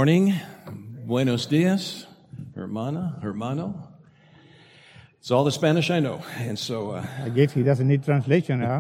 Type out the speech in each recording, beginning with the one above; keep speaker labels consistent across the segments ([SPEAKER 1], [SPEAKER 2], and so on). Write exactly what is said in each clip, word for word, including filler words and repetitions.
[SPEAKER 1] morning. Buenos dias, hermana, hermano. It's all the Spanish I know, and so... Uh,
[SPEAKER 2] I guess he doesn't need translation, huh?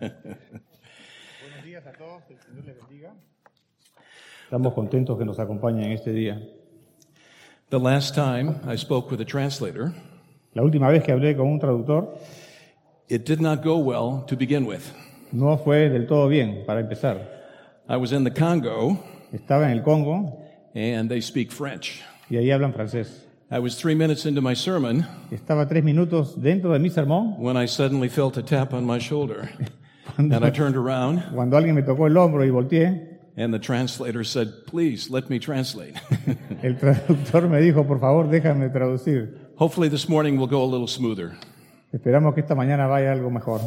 [SPEAKER 2] Buenos días a todos, el Señor les bendiga. Estamos contentos que nos acompañen en este día.
[SPEAKER 1] The last time I spoke with a translator,
[SPEAKER 2] La última vez que hablé con un traductor,
[SPEAKER 1] it did not go well to begin with.
[SPEAKER 2] no fue del todo bien, para empezar.
[SPEAKER 1] I was in the Congo,
[SPEAKER 2] Estaba en el Congo
[SPEAKER 1] and they speak French.
[SPEAKER 2] y ahí hablan francés.
[SPEAKER 1] I was three minutes into my sermon
[SPEAKER 2] Estaba tres minutos dentro de mi sermón
[SPEAKER 1] when I suddenly felt a tap on my shoulder. And I turned around,
[SPEAKER 2] cuando alguien me tocó el hombro y volteé.
[SPEAKER 1] and the translator said, "Please, let me translate."
[SPEAKER 2] El traductor me dijo, por favor, déjame traducir.
[SPEAKER 1] Hopefully this morning will go a little smoother.
[SPEAKER 2] Esperamos que esta mañana vaya algo mejor.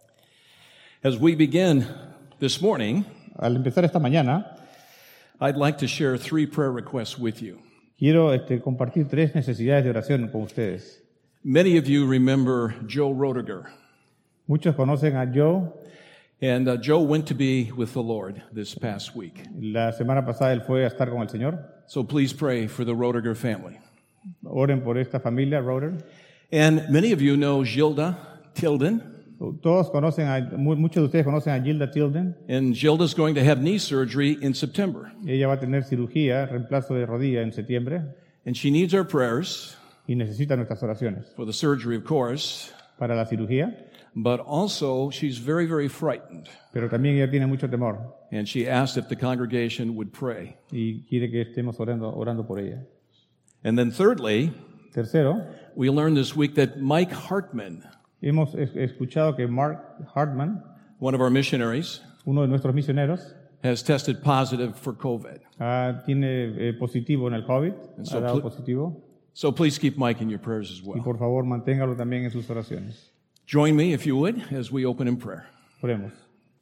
[SPEAKER 1] As we begin this morning,
[SPEAKER 2] Al empezar esta mañana,
[SPEAKER 1] I'd like to share three prayer requests with you.
[SPEAKER 2] quiero este, compartir tres necesidades de oración con ustedes.
[SPEAKER 1] Many of you remember Joe Roediger,
[SPEAKER 2] Muchos conocen a Joe.
[SPEAKER 1] and uh, Joe went to be with the Lord this past week.
[SPEAKER 2] La semana pasada él fue a estar con el Señor.
[SPEAKER 1] So please pray for the Roediger family.
[SPEAKER 2] Oren por esta familia, Roder.
[SPEAKER 1] And many of you know Gilda Tilden,
[SPEAKER 2] Todos conocen a, mu- muchos de ustedes conocen a Gilda Tilden.
[SPEAKER 1] and Gilda's going to have knee surgery in September.
[SPEAKER 2] Ella va a tener cirugía, reemplazo de rodilla en septiembre,
[SPEAKER 1] And she needs our prayers
[SPEAKER 2] y necesita nuestras oraciones
[SPEAKER 1] for the surgery, of course,
[SPEAKER 2] para la cirugía,
[SPEAKER 1] but also she's very, very frightened.
[SPEAKER 2] pero también ella tiene mucho temor
[SPEAKER 1] And she asked if the congregation would pray.
[SPEAKER 2] y quiere que estemos orando, orando por ella.
[SPEAKER 1] And then thirdly,
[SPEAKER 2] Tercero,
[SPEAKER 1] we learned this week that Mike Hartman,
[SPEAKER 2] hemos es- escuchado que Mark Hartman,
[SPEAKER 1] one of our missionaries,
[SPEAKER 2] uno de nuestros misioneros,
[SPEAKER 1] has tested positive for COVID.
[SPEAKER 2] ah, tiene eh, positivo en el COVID,
[SPEAKER 1] so
[SPEAKER 2] ha dado
[SPEAKER 1] pl-
[SPEAKER 2] positivo,
[SPEAKER 1] So please keep Mike in your prayers as
[SPEAKER 2] y
[SPEAKER 1] well.
[SPEAKER 2] por favor manténgalo también en sus oraciones.
[SPEAKER 1] Join me, if you would, as we open in prayer.
[SPEAKER 2] Oremos.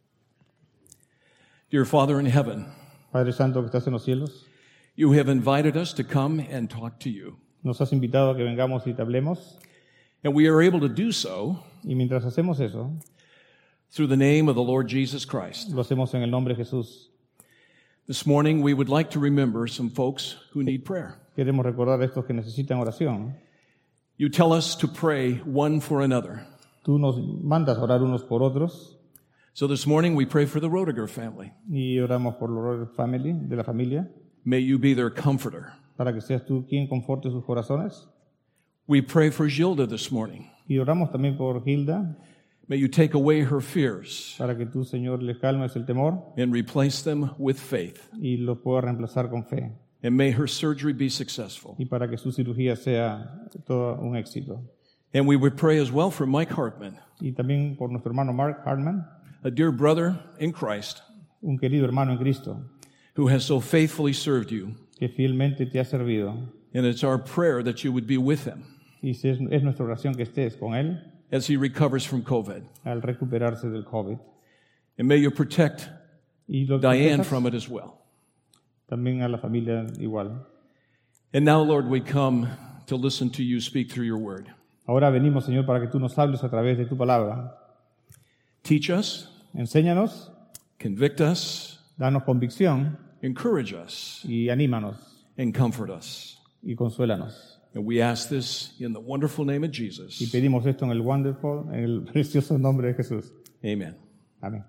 [SPEAKER 1] Dear Father in heaven,
[SPEAKER 2] Padre Santo que estás en los cielos,
[SPEAKER 1] you have invited us to come and talk to you.
[SPEAKER 2] nos has invitado a que vengamos y te hablemos,
[SPEAKER 1] And we are able to do so
[SPEAKER 2] y mientras hacemos eso,
[SPEAKER 1] through the name of the Lord Jesus Christ.
[SPEAKER 2] lo hacemos en el nombre de Jesús.
[SPEAKER 1] This morning, we would like to remember some folks who need prayer.
[SPEAKER 2] Queremos recordar a estos que necesitan oración.
[SPEAKER 1] You tell us to pray one for another.
[SPEAKER 2] Tú nos mandas orar unos por otros
[SPEAKER 1] So this morning, we pray for the Roediger family.
[SPEAKER 2] y oramos por los family, de la familia,
[SPEAKER 1] May you be their comforter.
[SPEAKER 2] para que seas tú quien conforte sus corazones.
[SPEAKER 1] We pray for Gilda this morning.
[SPEAKER 2] Y oramos también por Gilda,
[SPEAKER 1] May you take away her fears
[SPEAKER 2] para que tú, Señor, le calmes el temor
[SPEAKER 1] and replace them with faith.
[SPEAKER 2] y lo pueda reemplazar con fe.
[SPEAKER 1] And may her surgery be successful.
[SPEAKER 2] Y para que su cirugía sea todo un éxito.
[SPEAKER 1] And we would pray as well for Mike Hartman,
[SPEAKER 2] Y también por nuestro hermano Mark Hartman,
[SPEAKER 1] a dear brother in Christ
[SPEAKER 2] un querido hermano en Cristo,
[SPEAKER 1] who has so faithfully served you.
[SPEAKER 2] que fielmente te ha servido.
[SPEAKER 1] And it's our prayer that you would be with him
[SPEAKER 2] Y es, es nuestra oración que estés con él
[SPEAKER 1] as he recovers from COVID.
[SPEAKER 2] al recuperarse del COVID.
[SPEAKER 1] And may you protect
[SPEAKER 2] Y lo que
[SPEAKER 1] Diane
[SPEAKER 2] protejas,
[SPEAKER 1] from it as well.
[SPEAKER 2] también a la familia igual.
[SPEAKER 1] And now, Lord, we come to listen to you speak through your word.
[SPEAKER 2] Ahora venimos, Señor, para que tú nos hables a través de tu palabra.
[SPEAKER 1] Teach us,
[SPEAKER 2] Enséñanos,
[SPEAKER 1] convict us,
[SPEAKER 2] danos convicción
[SPEAKER 1] encourage us,
[SPEAKER 2] y anímanos
[SPEAKER 1] and comfort us.
[SPEAKER 2] y consuélanos.
[SPEAKER 1] And we ask this in the wonderful name of
[SPEAKER 2] Y
[SPEAKER 1] Jesus.
[SPEAKER 2] pedimos esto en el wonderful, en el precioso nombre de Jesús.
[SPEAKER 1] Amen.
[SPEAKER 2] Amén.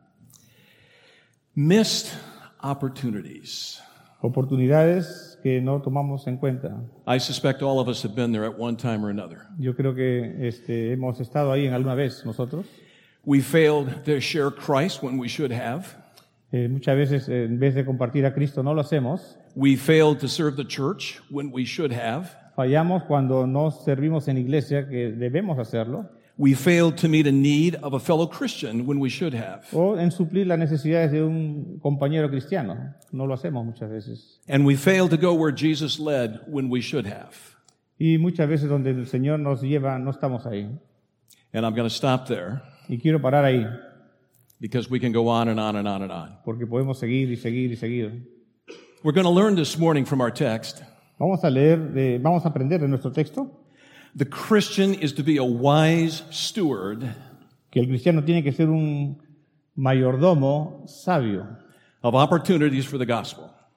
[SPEAKER 1] Missed opportunities.
[SPEAKER 2] Oportunidades que no tomamos en cuenta.
[SPEAKER 1] I suspect all of us have been there at one time or another.
[SPEAKER 2] Yo creo que este, hemos estado ahí en alguna vez nosotros.
[SPEAKER 1] We failed to share Christ when we should have.
[SPEAKER 2] Eh, muchas veces, eh, en vez de compartir a Cristo, no lo hacemos.
[SPEAKER 1] We failed to serve the church when we should have.
[SPEAKER 2] Fallamos cuando no servimos en iglesia, que debemos hacerlo.
[SPEAKER 1] We failed to meet a need of a fellow Christian when we should have.
[SPEAKER 2] O en suplir las necesidades de un compañero cristiano. No lo hacemos muchas veces.
[SPEAKER 1] And we failed to go where Jesus led when we should have.
[SPEAKER 2] Y muchas veces donde el Señor nos lleva, no estamos ahí.
[SPEAKER 1] And I'm going to stop there
[SPEAKER 2] Y quiero parar ahí,
[SPEAKER 1] because we can go on and on and on and on.
[SPEAKER 2] porque podemos seguir y seguir y seguir.
[SPEAKER 1] We're going to learn this morning from our text.
[SPEAKER 2] Vamos a leer, de- vamos a aprender de nuestro texto
[SPEAKER 1] The Christian is to be a wise steward
[SPEAKER 2] que el cristiano tiene que ser un mayordomo sabio
[SPEAKER 1] of opportunities for the gospel.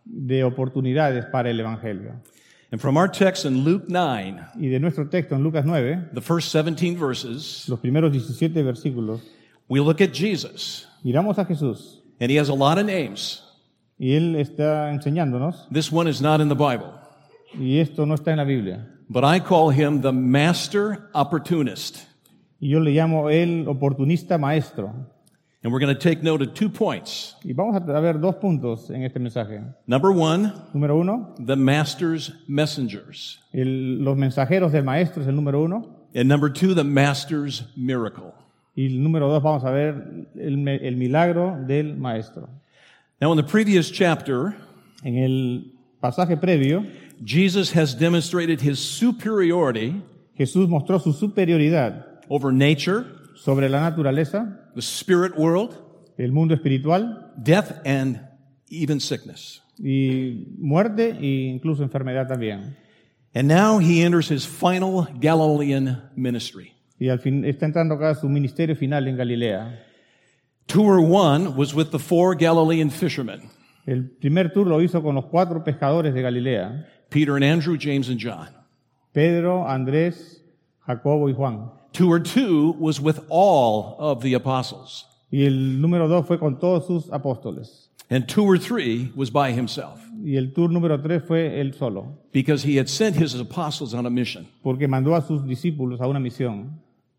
[SPEAKER 2] de oportunidades para el Evangelio.
[SPEAKER 1] And from our text in Luke nine,
[SPEAKER 2] Y de nuestro texto en Lucas nueve,
[SPEAKER 1] the first seventeen verses,
[SPEAKER 2] los primeros diecisiete versículos,
[SPEAKER 1] we look at Jesus,
[SPEAKER 2] miramos a Jesús
[SPEAKER 1] and he has a lot of names.
[SPEAKER 2] y Él está enseñándonos,
[SPEAKER 1] This one is not in the Bible,
[SPEAKER 2] y esto no está en la Biblia.
[SPEAKER 1] but I call him the master opportunist.
[SPEAKER 2] Y yo le llamo el oportunista maestro.
[SPEAKER 1] And we're going to take note of two points.
[SPEAKER 2] Y vamos a ver dos puntos en este mensaje.
[SPEAKER 1] Number one,
[SPEAKER 2] Número uno,
[SPEAKER 1] the master's messengers.
[SPEAKER 2] el- los mensajeros del maestro es el número uno.
[SPEAKER 1] And number two, the master's miracle.
[SPEAKER 2] Y el número dos, vamos a ver el, me- el milagro del maestro.
[SPEAKER 1] Now, in the previous chapter,
[SPEAKER 2] En el pasaje previo,
[SPEAKER 1] Jesus has demonstrated his superiority
[SPEAKER 2] Jesús mostró su superioridad
[SPEAKER 1] over nature,
[SPEAKER 2] sobre la naturaleza,
[SPEAKER 1] the spirit world,
[SPEAKER 2] el mundo espiritual
[SPEAKER 1] death, and even sickness.
[SPEAKER 2] y muerte e incluso enfermedad también.
[SPEAKER 1] And now he enters his final Galilean ministry.
[SPEAKER 2] Y al fin está entrando acá su ministerio final en Galilea.
[SPEAKER 1] Tour one was with the four Galilean fishermen,
[SPEAKER 2] El primer tour lo hizo con los cuatro pescadores de Galilea,
[SPEAKER 1] Peter and Andrew, James and John.
[SPEAKER 2] Pedro, Andrés, Jacobo y Juan.
[SPEAKER 1] Tour two was with all of the apostles.
[SPEAKER 2] Y el número dos fue con todos sus apóstoles.
[SPEAKER 1] And tour three was by himself,
[SPEAKER 2] Y el tour número tres fue él solo,
[SPEAKER 1] because he had sent his apostles on a mission.
[SPEAKER 2] porque mandó a sus discípulos a una misión.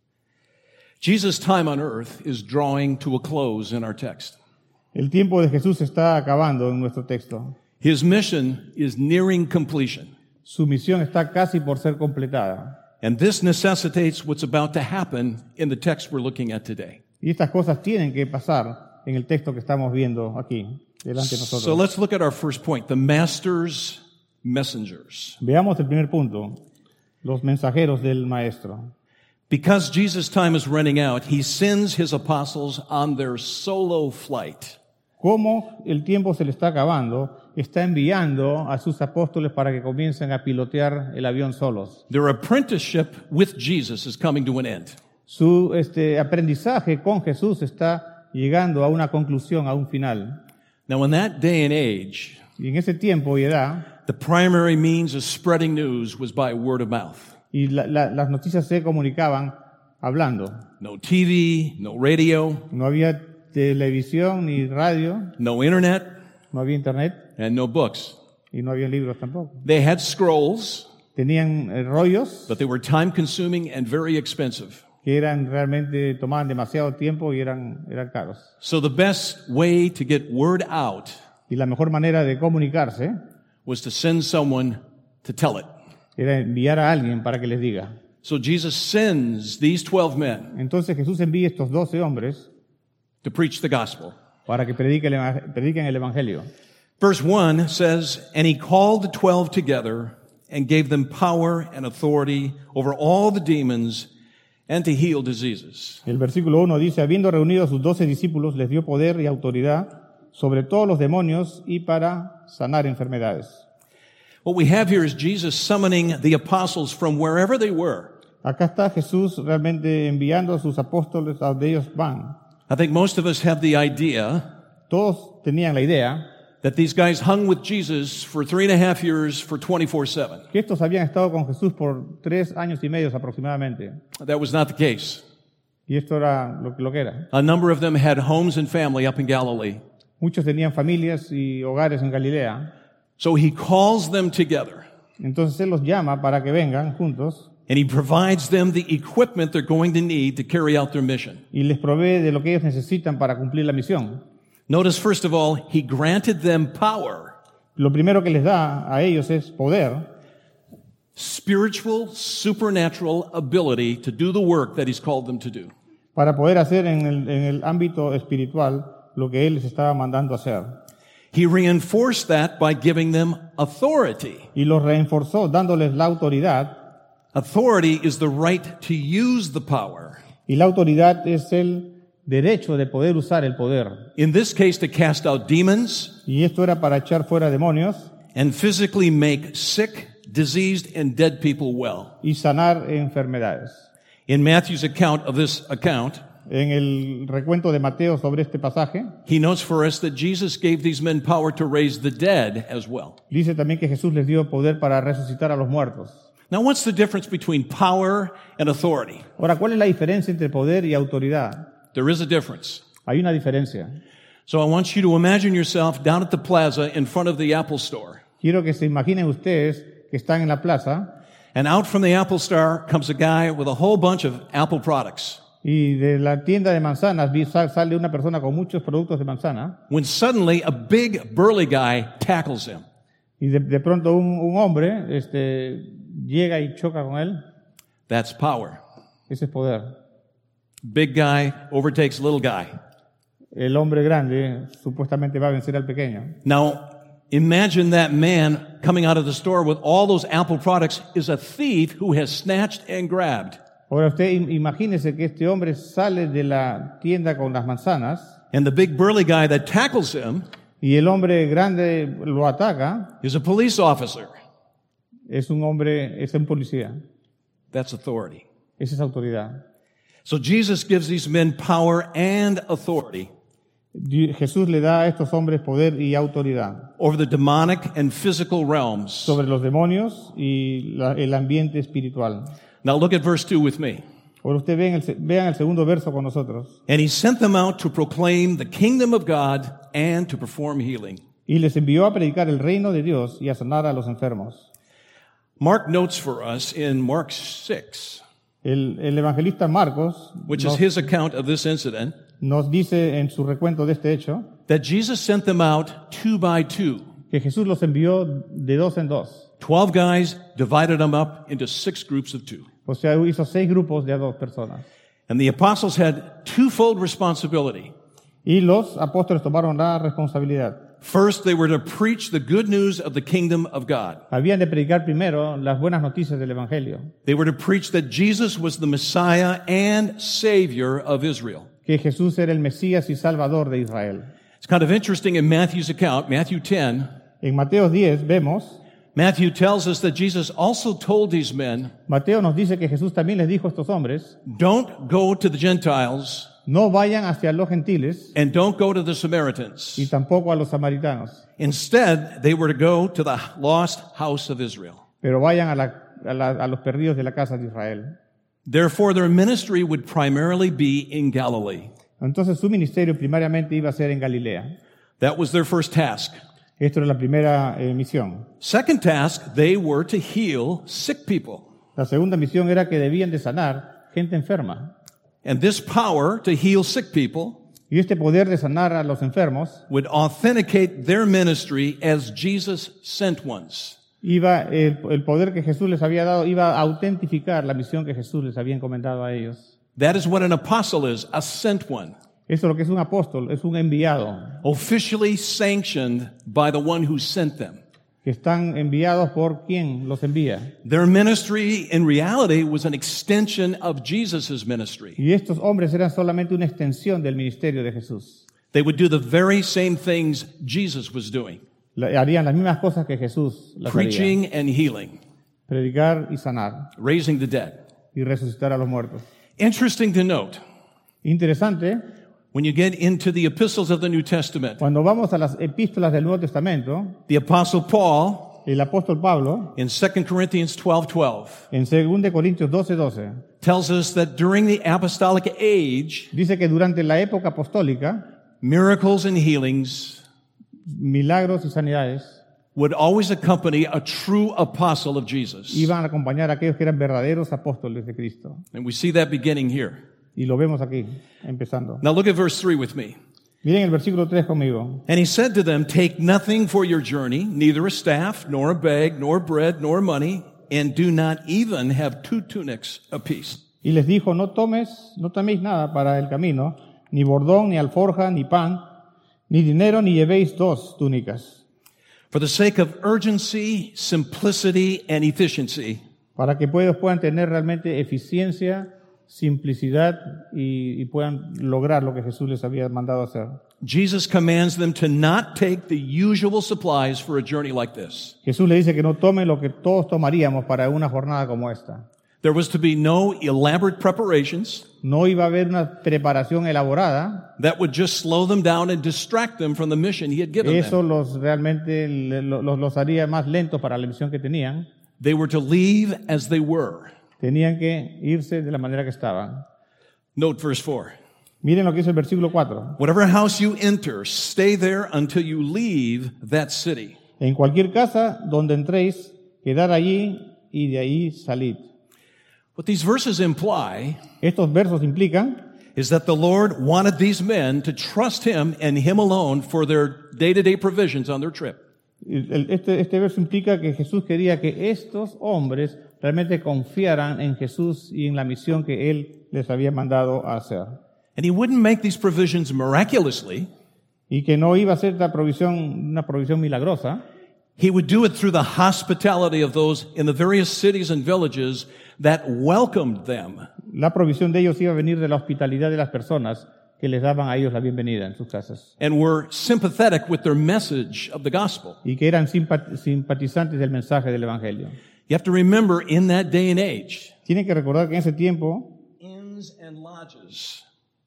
[SPEAKER 1] Jesus' time on earth is drawing to a close in our text.
[SPEAKER 2] El tiempo de Jesús se está acabando en nuestro texto.
[SPEAKER 1] His mission is nearing completion.
[SPEAKER 2] Su misión está casi por ser completada.
[SPEAKER 1] And this necessitates what's about to happen in the text we're looking at today.
[SPEAKER 2] Y estas cosas tienen que pasar en el texto que estamos viendo aquí, delante de nosotros.
[SPEAKER 1] So let's look at our first point, the master's messengers.
[SPEAKER 2] Veamos el primer punto, los mensajeros del Maestro.
[SPEAKER 1] Because Jesus' time is running out, he sends his apostles on their solo flight.
[SPEAKER 2] Como el tiempo se le está acabando, está enviando a sus apóstoles para que comiencen a pilotear el avión solos.
[SPEAKER 1] Their apprenticeship with Jesus is coming to an end.
[SPEAKER 2] Su este, aprendizaje con Jesús está llegando a una conclusión, a un final.
[SPEAKER 1] Now, in that day and age,
[SPEAKER 2] Y en ese tiempo y edad,
[SPEAKER 1] the primary means of spreading news was by word of mouth.
[SPEAKER 2] y la, la, las noticias se comunicaban hablando.
[SPEAKER 1] No T V, no radio,
[SPEAKER 2] No había televisión ni radio,
[SPEAKER 1] no internet,
[SPEAKER 2] no había internet
[SPEAKER 1] and no books.
[SPEAKER 2] y no había libros tampoco.
[SPEAKER 1] They had scrolls,
[SPEAKER 2] Tenían eh, rollos
[SPEAKER 1] but they were time consuming and very expensive.
[SPEAKER 2] que eran realmente, tomaban demasiado tiempo y eran, eran caros.
[SPEAKER 1] So the best way to get word out
[SPEAKER 2] Y la mejor manera de comunicarse
[SPEAKER 1] was to send someone to tell it.
[SPEAKER 2] era enviar a alguien para que les diga.
[SPEAKER 1] So Jesus sends these twelve men
[SPEAKER 2] Entonces Jesús envía estos doce hombres
[SPEAKER 1] to preach the gospel.
[SPEAKER 2] para que prediquen el, eva- prediquen el Evangelio.
[SPEAKER 1] Verse one says, "And he called the twelve together and gave them power and authority over all the demons and to heal diseases."
[SPEAKER 2] El versículo uno dice, habiendo reunido a sus doce discípulos, les dio poder y autoridad sobre todos los demonios y para sanar enfermedades.
[SPEAKER 1] What we have here is Jesus summoning the apostles from wherever they were.
[SPEAKER 2] Acá está Jesús realmente enviando a sus apóstoles a donde ellos van.
[SPEAKER 1] I think most of us have the idea
[SPEAKER 2] Todos tenían la idea
[SPEAKER 1] that these guys hung with Jesus for three and a half years for twenty-four seven.
[SPEAKER 2] que estos habían estado con Jesús por tres años y medio aproximadamente.
[SPEAKER 1] That was not the case.
[SPEAKER 2] Y esto era lo, lo que era.
[SPEAKER 1] A number of them had homes and family up in Galilee.
[SPEAKER 2] Muchos tenían familias y hogares en Galilea.
[SPEAKER 1] So he calls them together
[SPEAKER 2] Entonces Él los llama para que vengan juntos
[SPEAKER 1] and he provides them the equipment they're going to need to carry out their mission.
[SPEAKER 2] y les provee de lo que ellos necesitan para cumplir la misión.
[SPEAKER 1] Notice, first of all, he granted them power,
[SPEAKER 2] Lo primero que les da a ellos es poder,
[SPEAKER 1] spiritual, supernatural ability to do the work that he's called them to do.
[SPEAKER 2] para poder hacer en el, en el ámbito espiritual lo que Él les estaba mandando hacer.
[SPEAKER 1] He reinforced that by giving them authority.
[SPEAKER 2] Y los reforzó dándoles la autoridad,
[SPEAKER 1] Authority is the right to use the power.
[SPEAKER 2] y la autoridad es el derecho de poder usar el poder.
[SPEAKER 1] In this case, to cast out demons
[SPEAKER 2] Y esto era para echar fuera demonios
[SPEAKER 1] and physically make sick, diseased, and dead people well.
[SPEAKER 2] y sanar enfermedades.
[SPEAKER 1] In Matthew's account of this account,
[SPEAKER 2] En el recuento de Mateo sobre este pasaje,
[SPEAKER 1] he notes for us that Jesus gave these men power to raise the dead as well.
[SPEAKER 2] dice también que Jesús les dio poder para resucitar a los muertos.
[SPEAKER 1] Now, what's the difference between power and authority?
[SPEAKER 2] Ahora, ¿cuál es la diferencia entre poder y autoridad?
[SPEAKER 1] There is a difference.
[SPEAKER 2] Hay una diferencia.
[SPEAKER 1] So I want you to imagine yourself down at the plaza in front of the Apple Store.
[SPEAKER 2] Quiero que se imaginen ustedes que están en la plaza
[SPEAKER 1] And out from the Apple Store comes a guy with a whole bunch of Apple products.
[SPEAKER 2] y de la tienda de manzanas vi- sal- sale una persona con muchos productos de manzana
[SPEAKER 1] When suddenly a big burly guy tackles him.
[SPEAKER 2] y de, de pronto un, un hombre este, llega y choca con él.
[SPEAKER 1] That's power.
[SPEAKER 2] Ese es poder.
[SPEAKER 1] Big guy overtakes little guy.
[SPEAKER 2] El hombre grande supuestamente va a vencer al pequeño.
[SPEAKER 1] Now, imagine that man coming out of the store with all those Apple products is a thief who has snatched and grabbed.
[SPEAKER 2] Ahora usted im- imagínese que este hombre sale de la tienda con las manzanas
[SPEAKER 1] And the big burly guy that tackles him
[SPEAKER 2] y el hombre grande lo ataca.
[SPEAKER 1] is a police officer.
[SPEAKER 2] Es un hombre, es un policía.
[SPEAKER 1] That's authority.
[SPEAKER 2] Esa es autoridad.
[SPEAKER 1] So Jesus gives these men power and authority
[SPEAKER 2] Di- Jesús le da a estos hombres poder y autoridad
[SPEAKER 1] over the demonic and physical realms.
[SPEAKER 2] sobre los demonios y la- el ambiente espiritual.
[SPEAKER 1] Now look at verse two with me.
[SPEAKER 2] Ahora usted vean el, se- vean el segundo verso con nosotros.
[SPEAKER 1] And he sent them out to proclaim the kingdom of God and to perform healing.
[SPEAKER 2] Y les envió a predicar el reino de Dios y a sanar a los enfermos.
[SPEAKER 1] Mark notes for us in Mark six,
[SPEAKER 2] El, el evangelista Marcos
[SPEAKER 1] which
[SPEAKER 2] nos,
[SPEAKER 1] is his account of this incident,
[SPEAKER 2] nos dice en su recuento de este hecho
[SPEAKER 1] that Jesus sent them out two by two.
[SPEAKER 2] que Jesús los envió de dos en dos.
[SPEAKER 1] Twelve guys, divided them up into six groups of two.
[SPEAKER 2] O sea, hizo seis grupos de a dos personas.
[SPEAKER 1] And the apostles had twofold responsibility.
[SPEAKER 2] Y los apóstoles tomaron la responsabilidad.
[SPEAKER 1] First, they were to preach the good news of the kingdom of God.
[SPEAKER 2] Habían de predicar primero las buenas noticias del Evangelio,
[SPEAKER 1] They were to preach that Jesus was the Messiah and Savior of Israel.
[SPEAKER 2] que Jesús era el Mesías y Salvador de Israel.
[SPEAKER 1] It's kind of interesting in Matthew's account, Matthew ten,
[SPEAKER 2] En Mateo diez vemos,
[SPEAKER 1] Matthew tells us that Jesus also told these men,
[SPEAKER 2] Mateo nos dice que Jesús también les dijo a estos hombres,
[SPEAKER 1] don't go to the Gentiles
[SPEAKER 2] no vayan hacia los gentiles
[SPEAKER 1] and don't go to the
[SPEAKER 2] y
[SPEAKER 1] Samaritans.
[SPEAKER 2] tampoco a los samaritanos,
[SPEAKER 1] Instead, they were to go to the lost house of Israel.
[SPEAKER 2] pero vayan a, la- a la- a los perdidos de la casa de Israel.
[SPEAKER 1] Therefore, their ministry would primarily be in Galilee.
[SPEAKER 2] Entonces su ministerio primariamente iba a ser en Galilea.
[SPEAKER 1] That was their first task.
[SPEAKER 2] Esto era la primera eh, misión.
[SPEAKER 1] Second task, they were to heal sick people.
[SPEAKER 2] La segunda misión era que debían de sanar gente enferma.
[SPEAKER 1] And this power to heal sick people
[SPEAKER 2] Y este poder de sanar a los enfermos
[SPEAKER 1] would authenticate their ministry as Jesus sent ones.
[SPEAKER 2] iba el, el poder que Jesús les había dado iba a autentificar la misión que Jesús les había encomendado a ellos.
[SPEAKER 1] That is what an apostle is, a sent one,
[SPEAKER 2] Eso es lo que es un apóstol, es un enviado,
[SPEAKER 1] officially sanctioned by the one who sent them.
[SPEAKER 2] que están enviados por quien los envía.
[SPEAKER 1] Their ministry, in reality, was an extension of Jesus' ministry.
[SPEAKER 2] Y estos hombres eran solamente una extensión del ministerio de Jesús.
[SPEAKER 1] They would do the very same things Jesus was doing,
[SPEAKER 2] La- Harían las mismas cosas que Jesús las haría.
[SPEAKER 1] preaching and healing,
[SPEAKER 2] Predicar y sanar
[SPEAKER 1] raising the dead.
[SPEAKER 2] y resucitar a los muertos.
[SPEAKER 1] Interesting to note,
[SPEAKER 2] Interesante,
[SPEAKER 1] when you get into the epistles of the New Testament,
[SPEAKER 2] cuando vamos a las epístolas del Nuevo Testamento,
[SPEAKER 1] the apostle Paul,
[SPEAKER 2] el apóstol Pablo,
[SPEAKER 1] in Second Corinthians twelve twelve,
[SPEAKER 2] en segunda Corintios doce doce,
[SPEAKER 1] tells us that during the apostolic age,
[SPEAKER 2] dice que durante la época apostólica,
[SPEAKER 1] miracles and healings
[SPEAKER 2] milagros y sanidades
[SPEAKER 1] would always accompany a true apostle of Jesus.
[SPEAKER 2] iban a acompañar a aquellos que eran verdaderos apóstoles de Cristo.
[SPEAKER 1] And we see that beginning here.
[SPEAKER 2] Y lo vemos aquí, empezando.
[SPEAKER 1] Now look at verse three with me.
[SPEAKER 2] Miren el versículo tres conmigo.
[SPEAKER 1] And he said to them, take nothing for your journey, neither a staff, nor a bag, nor bread, nor money, and do not even have two tunics apiece.
[SPEAKER 2] Y les dijo, no tomes, no toméis nada para el camino, ni bordón, ni alforja, ni pan, ni dinero, ni llevéis dos túnicas,
[SPEAKER 1] For the sake of urgency, simplicity, and efficiency,
[SPEAKER 2] para que puedan, puedan tener realmente eficiencia, simplicidad y, y puedan lograr lo que Jesús les había mandado hacer.
[SPEAKER 1] Jesus commands them to not take the usual supplies for a journey like this.
[SPEAKER 2] Jesús le dice que no tomen lo que todos tomaríamos para una jornada como esta.
[SPEAKER 1] There was to be no elaborate preparations
[SPEAKER 2] No iba a haber una preparación elaborada.
[SPEAKER 1] that would just slow them down and distract them from the mission he had given
[SPEAKER 2] Eso
[SPEAKER 1] them.
[SPEAKER 2] los realmente le- lo- los, los haría más lentos para la misión que tenían.
[SPEAKER 1] They were to leave as they were.
[SPEAKER 2] Tenían que irse de la manera que estaban.
[SPEAKER 1] Note verse four.
[SPEAKER 2] Miren lo que dice el versículo cuatro.
[SPEAKER 1] Whatever house you enter, stay there until you leave that city.
[SPEAKER 2] En cualquier casa donde entréis, quedad allí y de ahí salid.
[SPEAKER 1] What these verses imply
[SPEAKER 2] Estos versos implican
[SPEAKER 1] is that the Lord wanted these men to trust Him and Him alone for their day-to-day provisions on their trip.
[SPEAKER 2] El- Este, este verso implica que Jesús quería que estos hombres realmente confiaran en Jesús y en la misión que Él les había mandado a hacer.
[SPEAKER 1] And He wouldn't make these provisions miraculously.
[SPEAKER 2] Y que no iba a ser esta provisión, una provisión milagrosa,
[SPEAKER 1] He would do it through the hospitality of those in the various cities and villages that welcomed them.
[SPEAKER 2] la provisión de ellos iba a venir de la hospitalidad de las personas que les daban a ellos la bienvenida en sus casas.
[SPEAKER 1] And were sympathetic with their message of the gospel.
[SPEAKER 2] Y que eran simpat- simpatizantes del mensaje del Evangelio.
[SPEAKER 1] You have to remember, in that day and age,
[SPEAKER 2] Tienen que recordar que en ese tiempo,
[SPEAKER 1] inns and lodges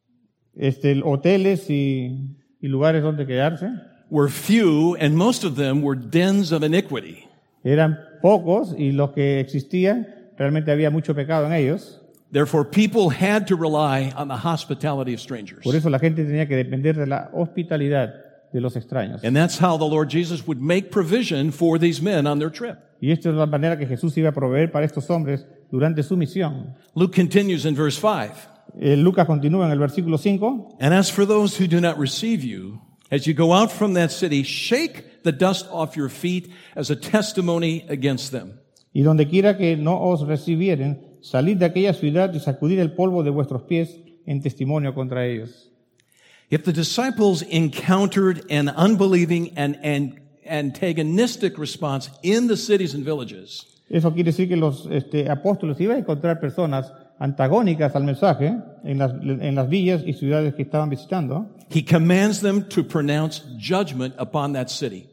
[SPEAKER 2] este, hoteles y, y lugares donde quedarse
[SPEAKER 1] were few, and most of them were dens of iniquity.
[SPEAKER 2] eran pocos, y los que existían, realmente había mucho pecado en ellos.
[SPEAKER 1] Therefore, people had to rely on the hospitality of strangers.
[SPEAKER 2] Por eso la gente tenía que depender de la hospitalidad de los extraños.
[SPEAKER 1] And that's how the Lord Jesus would make provision for these men on their trip.
[SPEAKER 2] Y esta es la manera que Jesús iba a proveer para estos hombres durante su misión.
[SPEAKER 1] Luke continues in verse five.
[SPEAKER 2] Eh, Lucas continúa en el versículo cinco.
[SPEAKER 1] And as for those who do not receive you, as you go out from that city, shake the dust off your feet as a testimony against them.
[SPEAKER 2] Y donde quiera que no os recibieren, salid de aquella ciudad y sacudid el polvo de vuestros pies en testimonio contra ellos.
[SPEAKER 1] If the disciples encountered an unbelieving and, and antagonistic response in the cities and villages,
[SPEAKER 2] Eso quiere decir que los este, apóstoles iban a encontrar personas antagónicas al mensaje en las, en las villas y ciudades que estaban visitando,
[SPEAKER 1] he commands them to pronounce judgment upon that city.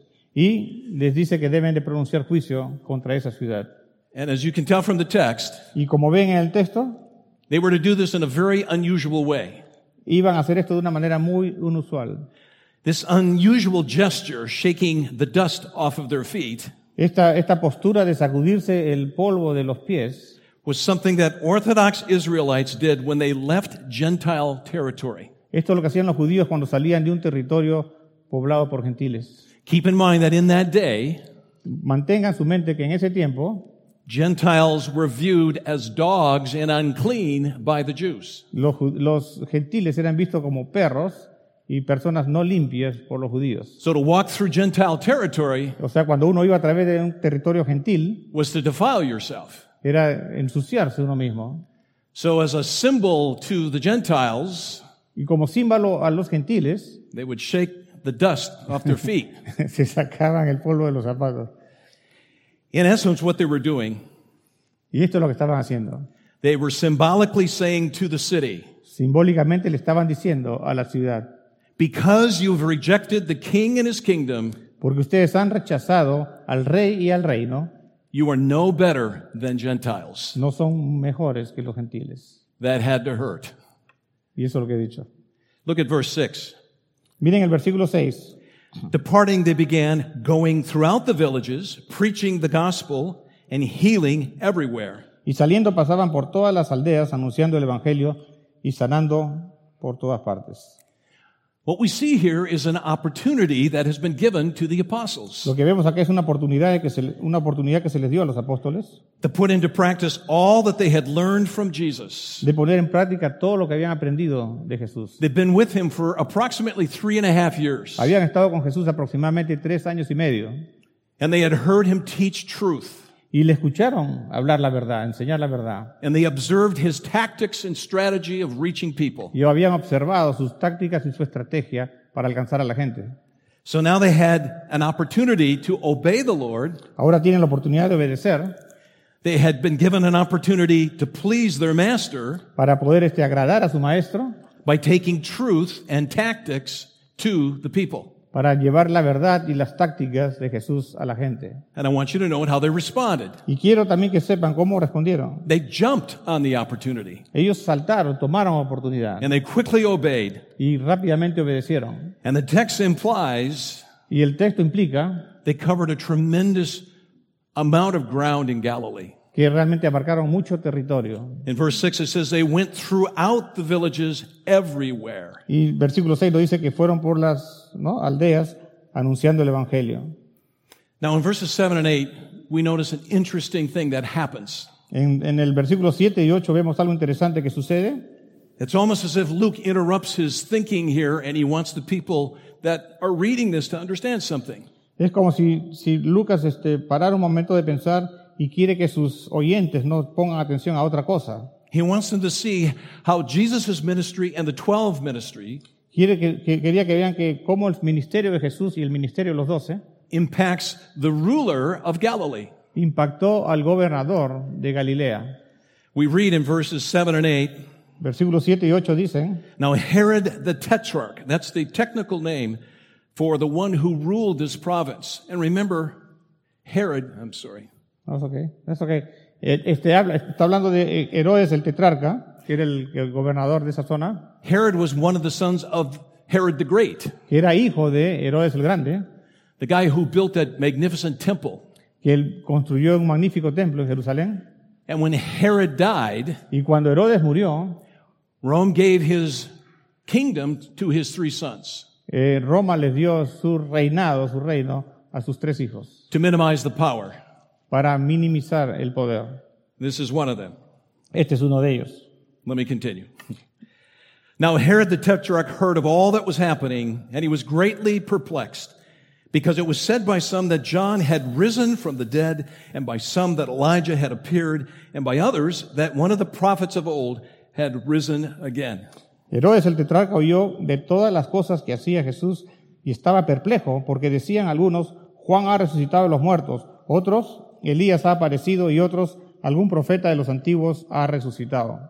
[SPEAKER 2] y les dice que deben de pronunciar juicio contra esa ciudad.
[SPEAKER 1] And as you can tell from the text,
[SPEAKER 2] Y como ven en el texto,
[SPEAKER 1] they were to do this in a very unusual way.
[SPEAKER 2] iban a hacer esto de una manera muy inusual.
[SPEAKER 1] This unusual gesture, shaking the dust off of their feet,
[SPEAKER 2] Esta, esta postura de sacudirse el polvo de los pies
[SPEAKER 1] was something that Orthodox Israelites did when they left Gentile territory.
[SPEAKER 2] esto es lo que hacían los judíos cuando salían de un territorio poblado por gentiles.
[SPEAKER 1] Keep in mind that in that day,
[SPEAKER 2] Mantengan su mente que en ese tiempo
[SPEAKER 1] Gentiles were viewed as dogs and unclean by the Jews.
[SPEAKER 2] los, ju- los gentiles eran vistos como perros y personas no limpias por los judíos.
[SPEAKER 1] So to walk through Gentile territory
[SPEAKER 2] O sea, cuando uno iba a través de un territorio gentil,
[SPEAKER 1] was to defile yourself.
[SPEAKER 2] era ensuciarse uno mismo.
[SPEAKER 1] So as a symbol to the Gentiles,
[SPEAKER 2] Y como símbolo a los gentiles,
[SPEAKER 1] they would shake the dust off their feet.
[SPEAKER 2] se sacaban el polvo de los zapatos.
[SPEAKER 1] In essence, what they were doing,
[SPEAKER 2] Y esto es lo que estaban haciendo.
[SPEAKER 1] they were symbolically saying to the city,
[SPEAKER 2] Simbólicamente le estaban diciendo a la ciudad,
[SPEAKER 1] because you've rejected the king and his kingdom,
[SPEAKER 2] porque ustedes han rechazado al rey y al reino,
[SPEAKER 1] you are no better than Gentiles.
[SPEAKER 2] no son mejores que los gentiles.
[SPEAKER 1] That had to hurt.
[SPEAKER 2] Y eso es lo que he dicho.
[SPEAKER 1] Look at verse six.
[SPEAKER 2] Miren el versículo seis.
[SPEAKER 1] Departing, they began going throughout the villages, preaching the gospel and healing everywhere.
[SPEAKER 2] Y saliendo pasaban por todas las aldeas anunciando el evangelio y sanando por todas partes.
[SPEAKER 1] What we see here is an opportunity that has been given to the apostles
[SPEAKER 2] Lo que vemos acá es una oportunidad que se, una oportunidad que se les dio a los apóstoles
[SPEAKER 1] to put into practice all that they had learned from Jesus.
[SPEAKER 2] de poner en práctica todo lo que habían aprendido de Jesús.
[SPEAKER 1] They've been with him for approximately three and a half years,
[SPEAKER 2] Habían estado con Jesús aproximadamente tres años y medio
[SPEAKER 1] and they had heard him teach truth,
[SPEAKER 2] y le escucharon hablar la verdad, enseñar la verdad.
[SPEAKER 1] and they observed his tactics and strategy of reaching people.
[SPEAKER 2] Y habían observado sus tácticas y su estrategia para alcanzar a la gente.
[SPEAKER 1] So now they had an opportunity to obey the Lord.
[SPEAKER 2] Ahora tienen la oportunidad de obedecer
[SPEAKER 1] They had been given an opportunity to please their master
[SPEAKER 2] para poder este, agradar a su maestro,
[SPEAKER 1] by taking truth and tactics to the people.
[SPEAKER 2] para llevar la verdad y las tácticas de Jesús a la gente.
[SPEAKER 1] And I want you to know how they responded.
[SPEAKER 2] Y quiero también que sepan cómo respondieron.
[SPEAKER 1] They jumped on the opportunity,
[SPEAKER 2] Ellos saltaron, tomaron oportunidad
[SPEAKER 1] and they quickly obeyed.
[SPEAKER 2] y rápidamente obedecieron.
[SPEAKER 1] And the text implies
[SPEAKER 2] Y el texto implica
[SPEAKER 1] they covered a tremendous amount of ground in Galilee.
[SPEAKER 2] que realmente abarcaron mucho territorio.
[SPEAKER 1] In verse six, it says they went throughout the villages everywhere.
[SPEAKER 2] Y versículo seis lo dice que fueron por las, ¿no?, aldeas anunciando el evangelio.
[SPEAKER 1] Now, in verses seven and eight, we notice an interesting thing that happens.
[SPEAKER 2] En, en el versículo siete y ocho vemos algo interesante que sucede.
[SPEAKER 1] It's almost as if Luke interrupts his thinking here, and he wants the people that are reading this to understand something.
[SPEAKER 2] Es como si, si Lucas este, parara un momento de pensar y quiere que sus oyentes no pongan atención a otra cosa.
[SPEAKER 1] He wants them to see how Jesus' ministry and the twelve ministry
[SPEAKER 2] Quiere que, que, quería que vean que cómo el ministerio de Jesús y el ministerio de los doce
[SPEAKER 1] impacts the ruler of Galilee.
[SPEAKER 2] impactó al gobernador de Galilea.
[SPEAKER 1] We read in verses seven and eight,
[SPEAKER 2] Versículos siete y ocho dicen,
[SPEAKER 1] now Herod the Tetrarch, that's the technical name for the one who ruled this province. And remember, Herod, I'm sorry,
[SPEAKER 2] that's okay, that's okay. Este habla, está hablando de Herodes el tetrarca, que era el, el gobernador de esa zona,
[SPEAKER 1] Herod was one of the sons of Herod the Great,
[SPEAKER 2] que era hijo de Herodes el Grande,
[SPEAKER 1] the guy who built that magnificent temple.
[SPEAKER 2] que él construyó un magnífico templo en Jerusalén.
[SPEAKER 1] And when Herod died,
[SPEAKER 2] Y cuando Herodes murió,
[SPEAKER 1] Rome gave his kingdom to his three sons
[SPEAKER 2] eh, Roma les dio su reinado, su reino, a sus tres hijos,
[SPEAKER 1] to minimize the power.
[SPEAKER 2] para minimizar el poder.
[SPEAKER 1] This is one of them.
[SPEAKER 2] Este es uno de ellos.
[SPEAKER 1] Let me continue. Now Herod the Tetrarch heard of all that was happening, and he was greatly perplexed, because it was said by some that John had risen from the dead, and by some that Elijah had appeared, and by others that one of the prophets of old had risen again.
[SPEAKER 2] Herodes el tetrarca oyó de todas las cosas que hacía Jesús y estaba perplejo, porque decían algunos, Juan ha resucitado de los muertos, otros, Elías ha aparecido, y otros, algún profeta de los antiguos ha resucitado.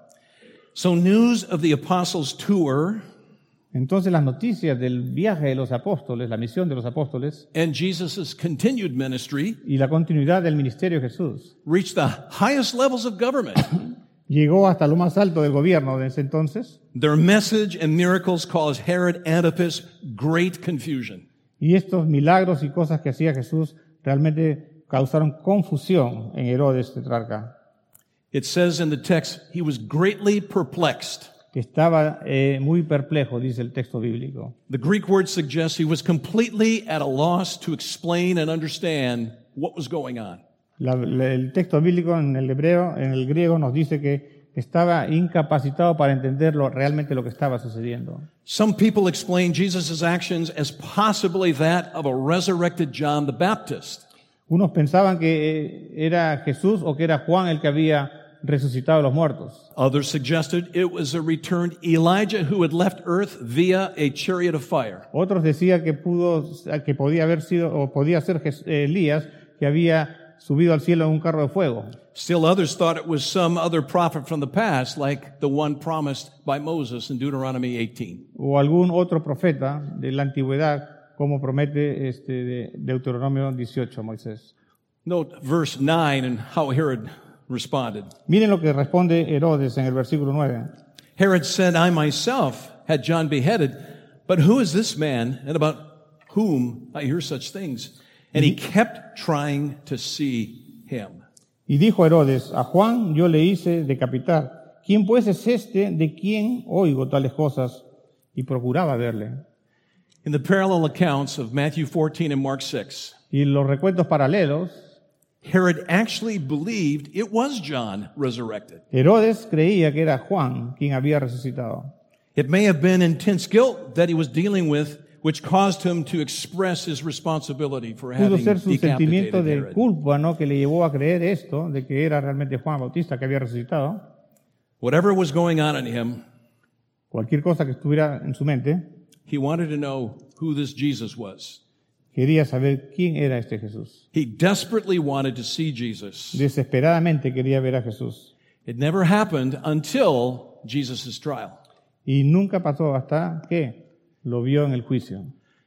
[SPEAKER 1] So news of the apostles' tour
[SPEAKER 2] Entonces las noticias del viaje de los apóstoles, la misión de los apóstoles
[SPEAKER 1] and Jesus' continued ministry
[SPEAKER 2] y la continuidad del ministerio de Jesús
[SPEAKER 1] reached the highest levels of government.
[SPEAKER 2] llegó hasta lo más alto del gobierno de ese entonces,
[SPEAKER 1] Their message and miracles caused Herod Antipas great confusion.
[SPEAKER 2] y estos milagros y cosas que hacía Jesús realmente causaron confusión en Herodes tetrarca,
[SPEAKER 1] It says in the text, he was greatly perplexed.
[SPEAKER 2] que estaba eh, muy perplejo, dice el texto bíblico.
[SPEAKER 1] The Greek word suggests he was completely at a loss to explain and understand what was going on.
[SPEAKER 2] La- la- el texto bíblico en el hebreo, en el griego, nos dice que estaba incapacitado para entender lo- realmente lo que estaba sucediendo.
[SPEAKER 1] Some people explain Jesus' actions as possibly that of a resurrected John the Baptist.
[SPEAKER 2] Unos pensaban que eh, era Jesús o que era Juan el que había resucitado a los muertos.
[SPEAKER 1] Others suggested it was a returned Elijah who had left earth via a chariot of fire.
[SPEAKER 2] Otros decían que pudo, que podía haber sido o podía ser Jes- eh, Elías que había subido al cielo en un carro de fuego.
[SPEAKER 1] Still others thought it was some other prophet from the past, like the one promised by Moses in Deuteronomy eighteen.
[SPEAKER 2] O algún otro profeta de la antigüedad, como promete este de Deuteronomio dieciocho, Moisés.
[SPEAKER 1] Note verse nine and how Herod responded.
[SPEAKER 2] Miren lo que responde Herodes en el versículo nueve.
[SPEAKER 1] Herod said, I myself had John beheaded, but who is this man and about whom I hear such things? And he kept trying to see him.
[SPEAKER 2] Y dijo Herodes, a Juan yo le hice decapitar. ¿Quién pues es este de quien oigo tales cosas? Y procuraba verle.
[SPEAKER 1] In the parallel accounts of Matthew fourteen and Mark six,
[SPEAKER 2] Y los recuentos paralelos,
[SPEAKER 1] Herod actually believed it was John resurrected.
[SPEAKER 2] Herodes creía que era Juan quien había resucitado.
[SPEAKER 1] It may have been intense guilt that he was dealing with, which caused him to express his responsibility for
[SPEAKER 2] Pudo
[SPEAKER 1] having
[SPEAKER 2] ser su sentimiento
[SPEAKER 1] decapitated
[SPEAKER 2] de
[SPEAKER 1] Herod.
[SPEAKER 2] culpa, ¿no?, que le llevó a creer esto, de que era realmente Juan Bautista que había resucitado.
[SPEAKER 1] Whatever was going on in him,
[SPEAKER 2] Cualquier cosa que estuviera en su mente,
[SPEAKER 1] he wanted to know who this Jesus was.
[SPEAKER 2] quería saber quién era este Jesús.
[SPEAKER 1] He desperately wanted to see Jesus.
[SPEAKER 2] Desesperadamente quería ver a Jesús.
[SPEAKER 1] It never happened until Jesus' trial.
[SPEAKER 2] Y nunca pasó hasta que lo vio en el juicio.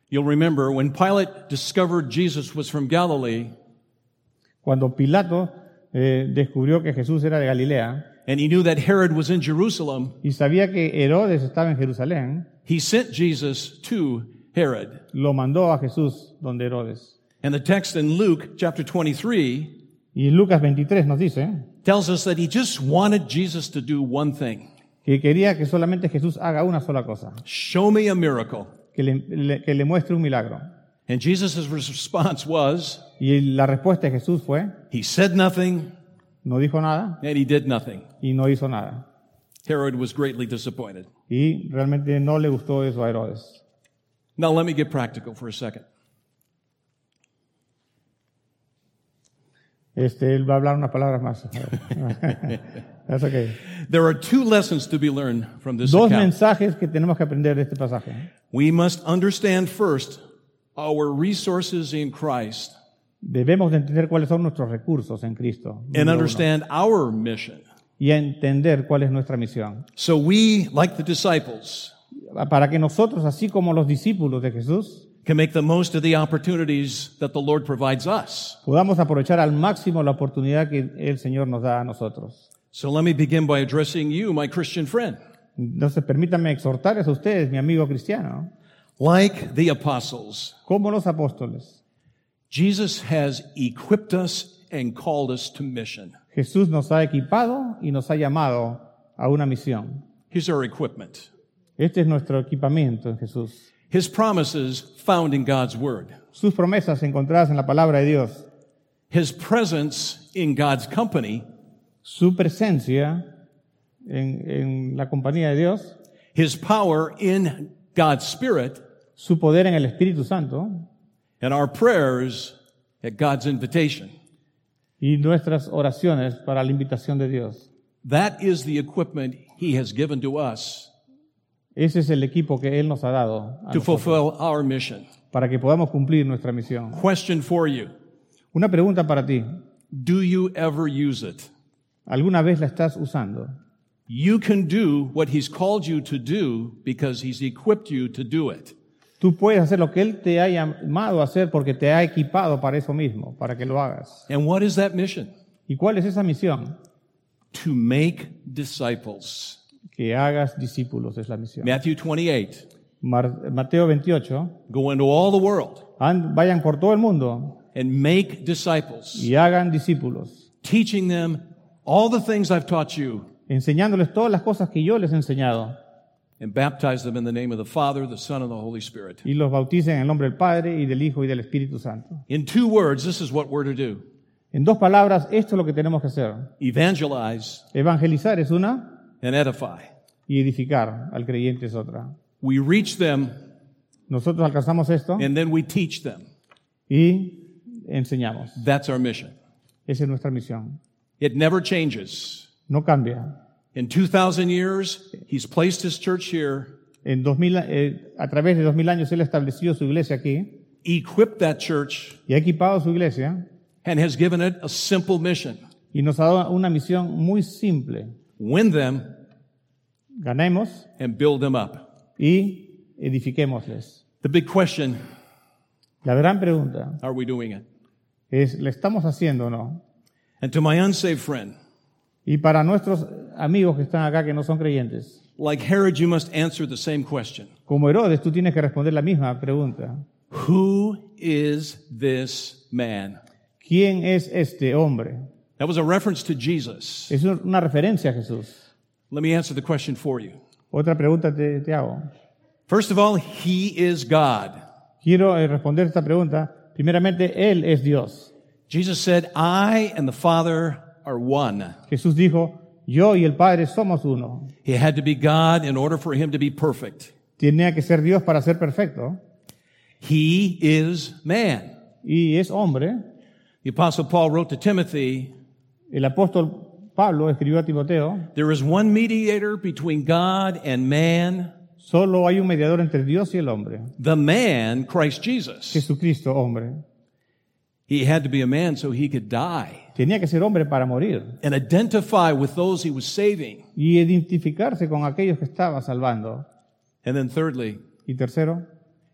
[SPEAKER 1] You'll remember when Pilate discovered Jesus was from Galilee,
[SPEAKER 2] Cuando Pilato eh, descubrió que Jesús era de Galilea
[SPEAKER 1] and he knew that Herod was in Jerusalem,
[SPEAKER 2] y sabía que Herodes estaba en Jerusalén,
[SPEAKER 1] he sent Jesus to Herod.
[SPEAKER 2] lo mandó a Jesús donde Herodes.
[SPEAKER 1] And the text in Luke chapter twenty-three
[SPEAKER 2] Y Lucas veintitrés nos dice
[SPEAKER 1] tells us that he just wanted Jesus to do one thing.
[SPEAKER 2] que quería que solamente Jesús haga una sola cosa,
[SPEAKER 1] Show me a miracle.
[SPEAKER 2] que le, le- que le muestre un milagro.
[SPEAKER 1] And Jesus' response was,
[SPEAKER 2] Y la respuesta de Jesús fue,
[SPEAKER 1] he said nothing
[SPEAKER 2] no dijo nada
[SPEAKER 1] and he did nothing.
[SPEAKER 2] y no hizo nada.
[SPEAKER 1] Herod was greatly disappointed.
[SPEAKER 2] Y realmente no le gustó eso a Herodes.
[SPEAKER 1] Now let me get practical for a second.
[SPEAKER 2] Este, él va a hablar unas palabras más. That's okay.
[SPEAKER 1] There are two lessons to be learned from this
[SPEAKER 2] Dos
[SPEAKER 1] account.
[SPEAKER 2] mensajes que tenemos que aprender de este pasaje.
[SPEAKER 1] We must understand first our resources in Christ
[SPEAKER 2] Debemos de entender cuáles son nuestros recursos en Cristo.
[SPEAKER 1] and
[SPEAKER 2] número uno.
[SPEAKER 1] understand our mission.
[SPEAKER 2] Y entender cuál es nuestra misión.
[SPEAKER 1] So we, like the disciples,
[SPEAKER 2] Para que nosotros, así como los discípulos de Jesús,
[SPEAKER 1] can make the most of the opportunities that the Lord provides us.
[SPEAKER 2] podamos aprovechar al máximo la oportunidad que el Señor nos da a nosotros.
[SPEAKER 1] So let me begin by addressing you, my Christian friend.
[SPEAKER 2] Entonces, permítanme exhortarles a ustedes, mi amigo cristiano,
[SPEAKER 1] Like the apostles,
[SPEAKER 2] como los apóstoles.
[SPEAKER 1] Jesus has equipped us and called us to mission.
[SPEAKER 2] Jesús nos ha equipado y nos ha llamado a una misión.
[SPEAKER 1] Here's our equipment.
[SPEAKER 2] Este es nuestro equipamiento en Jesús.
[SPEAKER 1] His promises found in God's Word.
[SPEAKER 2] Sus promesas encontradas en la palabra de Dios.
[SPEAKER 1] His presence in God's company.
[SPEAKER 2] Su presencia en, en la compañía de Dios.
[SPEAKER 1] His power in God's Spirit.
[SPEAKER 2] Su poder en el Espíritu Santo.
[SPEAKER 1] And our prayers at God's invitation.
[SPEAKER 2] Y nuestras oraciones para la invitación de Dios.
[SPEAKER 1] That is the equipment He has given to us
[SPEAKER 2] Ese es el equipo que Él nos ha dado a
[SPEAKER 1] to
[SPEAKER 2] nosotros,
[SPEAKER 1] fulfill our mission.
[SPEAKER 2] para que podamos cumplir nuestra misión.
[SPEAKER 1] Question for you.
[SPEAKER 2] Una pregunta para ti.
[SPEAKER 1] Do you ever use it?
[SPEAKER 2] ¿Alguna vez la estás usando?
[SPEAKER 1] You can do what He's called you to do because He's equipped you to do it.
[SPEAKER 2] Tú puedes hacer lo que Él te ha llamado a hacer porque te ha equipado para eso mismo, para que lo hagas.
[SPEAKER 1] And what is that mission?
[SPEAKER 2] ¿Y cuál es esa misión?
[SPEAKER 1] To make disciples.
[SPEAKER 2] Que hagas discípulos es la misión.
[SPEAKER 1] Matthew twenty-eight.
[SPEAKER 2] Mar- Mateo veintiocho.
[SPEAKER 1] Go into all the world
[SPEAKER 2] And vayan por todo el mundo
[SPEAKER 1] and make disciples,
[SPEAKER 2] y hagan discípulos,
[SPEAKER 1] teaching them all the things I've taught you,
[SPEAKER 2] enseñándoles todas las cosas que yo les he enseñado,
[SPEAKER 1] and baptize them in the name of the Father, the Son, and the Holy Spirit.
[SPEAKER 2] y los bauticen en el nombre del Padre y del Hijo y del Espíritu Santo.
[SPEAKER 1] In two words, this is what we're to do.
[SPEAKER 2] En dos palabras, esto es lo que tenemos que hacer.
[SPEAKER 1] Evangelize
[SPEAKER 2] Evangelizar es una
[SPEAKER 1] and edify.
[SPEAKER 2] y edificar al creyente es otra.
[SPEAKER 1] We reach them
[SPEAKER 2] Nosotros alcanzamos esto
[SPEAKER 1] and then we teach them.
[SPEAKER 2] y enseñamos.
[SPEAKER 1] That's our mission.
[SPEAKER 2] Esa es nuestra misión.
[SPEAKER 1] It never changes.
[SPEAKER 2] No cambia.
[SPEAKER 1] In two thousand years, He's placed His church here,
[SPEAKER 2] En dos mil, eh, a través de dos mil años Él estableció su iglesia aquí
[SPEAKER 1] equipped that church,
[SPEAKER 2] y ha equipado su iglesia
[SPEAKER 1] and has given it a simple mission.
[SPEAKER 2] y nos ha dado una misión muy simple.
[SPEAKER 1] Win them
[SPEAKER 2] Ganemos
[SPEAKER 1] and build them up.
[SPEAKER 2] y edifiquémosles.
[SPEAKER 1] The big question,
[SPEAKER 2] La gran pregunta
[SPEAKER 1] are we doing it?
[SPEAKER 2] es, ¿le estamos haciendo o no?
[SPEAKER 1] And to my unsaved friend,
[SPEAKER 2] Y para nuestros amigos que están acá que no son creyentes,
[SPEAKER 1] like Herod, you must answer the same question.
[SPEAKER 2] como Herodes, tú tienes que responder la misma pregunta.
[SPEAKER 1] Who is this man?
[SPEAKER 2] ¿Quién es este hombre?
[SPEAKER 1] That was a reference to Jesus.
[SPEAKER 2] Es una referencia a Jesús.
[SPEAKER 1] Let me answer the question for you.
[SPEAKER 2] Otra pregunta te, te hago.
[SPEAKER 1] First of all, He is God.
[SPEAKER 2] Quiero eh, responder esta pregunta. Primeramente, Él es Dios.
[SPEAKER 1] Jesus said, I and the Father are one.
[SPEAKER 2] Jesús dijo, yo y el Padre somos uno.
[SPEAKER 1] He had to be God in order for Him to be perfect.
[SPEAKER 2] Tenía que ser Dios para ser perfecto.
[SPEAKER 1] He is man.
[SPEAKER 2] Y es hombre.
[SPEAKER 1] The Apostle Paul wrote to Timothy,
[SPEAKER 2] El apóstol Pablo escribió a Timoteo,
[SPEAKER 1] there is one mediator between God and man,
[SPEAKER 2] solo hay un mediador entre Dios y el hombre.
[SPEAKER 1] the man, Christ Jesus.
[SPEAKER 2] Jesucristo, hombre.
[SPEAKER 1] He had to be a man so He could die
[SPEAKER 2] Tenía que ser hombre para morir
[SPEAKER 1] and identify with those He was saving.
[SPEAKER 2] y identificarse con aquellos que estaba salvando.
[SPEAKER 1] And then thirdly,
[SPEAKER 2] Y tercero,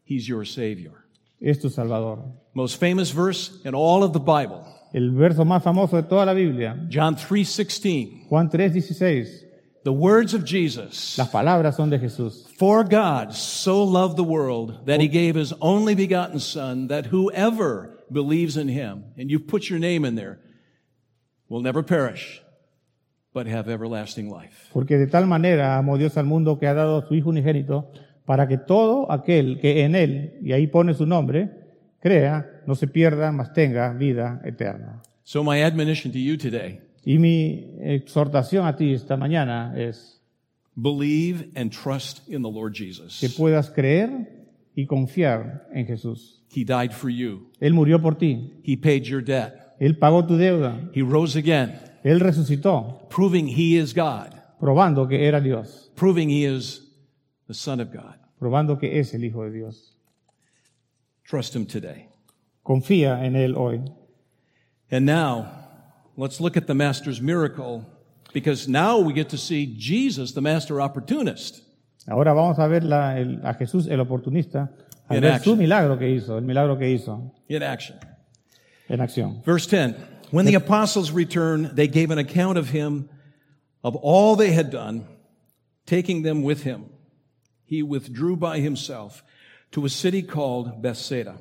[SPEAKER 1] He's your Savior.
[SPEAKER 2] Es tu Salvador.
[SPEAKER 1] Most famous verse in all of the Bible,
[SPEAKER 2] El verso más famoso de toda la Biblia,
[SPEAKER 1] John three sixteen.
[SPEAKER 2] Juan tres dieciséis.
[SPEAKER 1] The words of Jesus.
[SPEAKER 2] Las palabras son de Jesús.
[SPEAKER 1] For God so loved the world that he gave his only begotten Son, that whoever believes in him, and you've put your name in there, will never perish, but have everlasting life.
[SPEAKER 2] Porque de tal manera amó Dios al mundo que ha dado a su Hijo unigénito, para que todo aquel que en él, y ahí pone su nombre, crea, no se pierda, mas tenga vida eterna.
[SPEAKER 1] So my admonition to you today,
[SPEAKER 2] Y mi exhortación a ti esta mañana es
[SPEAKER 1] believe and trust in the Lord Jesus.
[SPEAKER 2] que puedas creer y confiar en Jesús.
[SPEAKER 1] He died for you.
[SPEAKER 2] Él murió por ti.
[SPEAKER 1] He paid your debt.
[SPEAKER 2] Él pagó tu deuda.
[SPEAKER 1] He rose again,
[SPEAKER 2] Él resucitó,
[SPEAKER 1] proving he is God,
[SPEAKER 2] probando que era Dios,
[SPEAKER 1] proving he is the Son of God.
[SPEAKER 2] probando que es el Hijo de Dios.
[SPEAKER 1] Trust him today.
[SPEAKER 2] Confía en Él hoy.
[SPEAKER 1] And now, let's look at the Master's miracle, because now we get to see Jesus, the Master opportunist.
[SPEAKER 2] Ahora vamos a ver la- el- a Jesús, el oportunista, a
[SPEAKER 1] In
[SPEAKER 2] ver
[SPEAKER 1] action.
[SPEAKER 2] su milagro que hizo, el milagro que hizo
[SPEAKER 1] In action.
[SPEAKER 2] en acción.
[SPEAKER 1] Verse ten. When the apostles returned, they gave an account of him, of all they had done, taking them with him. He withdrew by himself to a city called Bethsaida.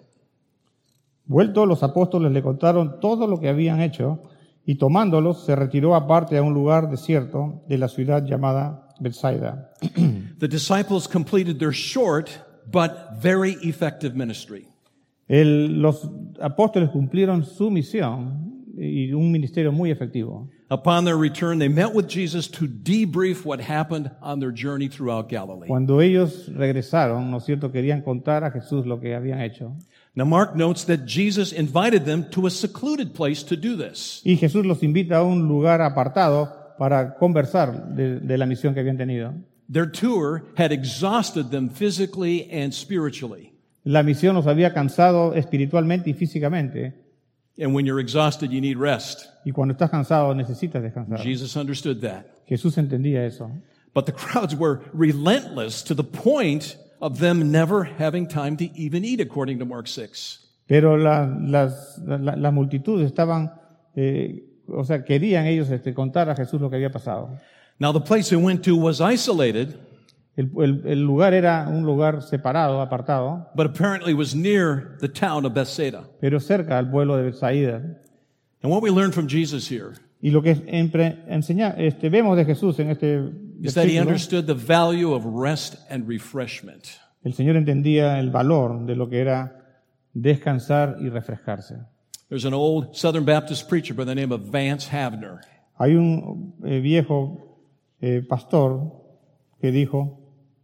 [SPEAKER 2] Vueltos los apóstoles le contaron todo lo que habían hecho y tomándolos se retiró aparte a un lugar desierto de la ciudad llamada Bethsaida.
[SPEAKER 1] The disciples completed their short but very effective ministry.
[SPEAKER 2] El- los apóstoles cumplieron su misión y un ministerio muy efectivo.
[SPEAKER 1] Upon their return, they met with Jesus to debrief what happened on their journey throughout Galilee.
[SPEAKER 2] Cuando ellos regresaron, ¿no es cierto?, querían contar a Jesús lo que habían hecho.
[SPEAKER 1] Now, Mark notes that Jesus invited them to a secluded place to do this.
[SPEAKER 2] Y Jesús los invita a un lugar apartado para conversar de, de la misión que habían tenido.
[SPEAKER 1] Their tour had exhausted them physically and spiritually.
[SPEAKER 2] La misión los había cansado espiritualmente y físicamente.
[SPEAKER 1] And when you're exhausted, you need rest.
[SPEAKER 2] Y cuando estás cansado necesitas descansar.
[SPEAKER 1] Jesus understood that.
[SPEAKER 2] Jesús entendía eso.
[SPEAKER 1] But the crowds were relentless to the point of them never having time to even eat, according to Mark six.
[SPEAKER 2] Pero la, las, la, la multitud estaban, eh, o sea, querían ellos este, contar a Jesús lo que había pasado.
[SPEAKER 1] Now, the place they went to was isolated,
[SPEAKER 2] El, el, el lugar era un lugar separado, apartado,
[SPEAKER 1] but apparently was near the town of Bethsaida.
[SPEAKER 2] pero cerca al pueblo de Bethsaida.
[SPEAKER 1] And what we learn from Jesus here
[SPEAKER 2] Y lo que empre- enseña, este, vemos de Jesús en este
[SPEAKER 1] is that he
[SPEAKER 2] versículo,
[SPEAKER 1] understood the value of rest and refreshment.
[SPEAKER 2] el Señor entendía el valor de lo que era descansar y refrescarse.
[SPEAKER 1] There's an old Southern Baptist preacher by the name of Vance Havner.
[SPEAKER 2] Hay un eh, viejo eh, pastor que dijo,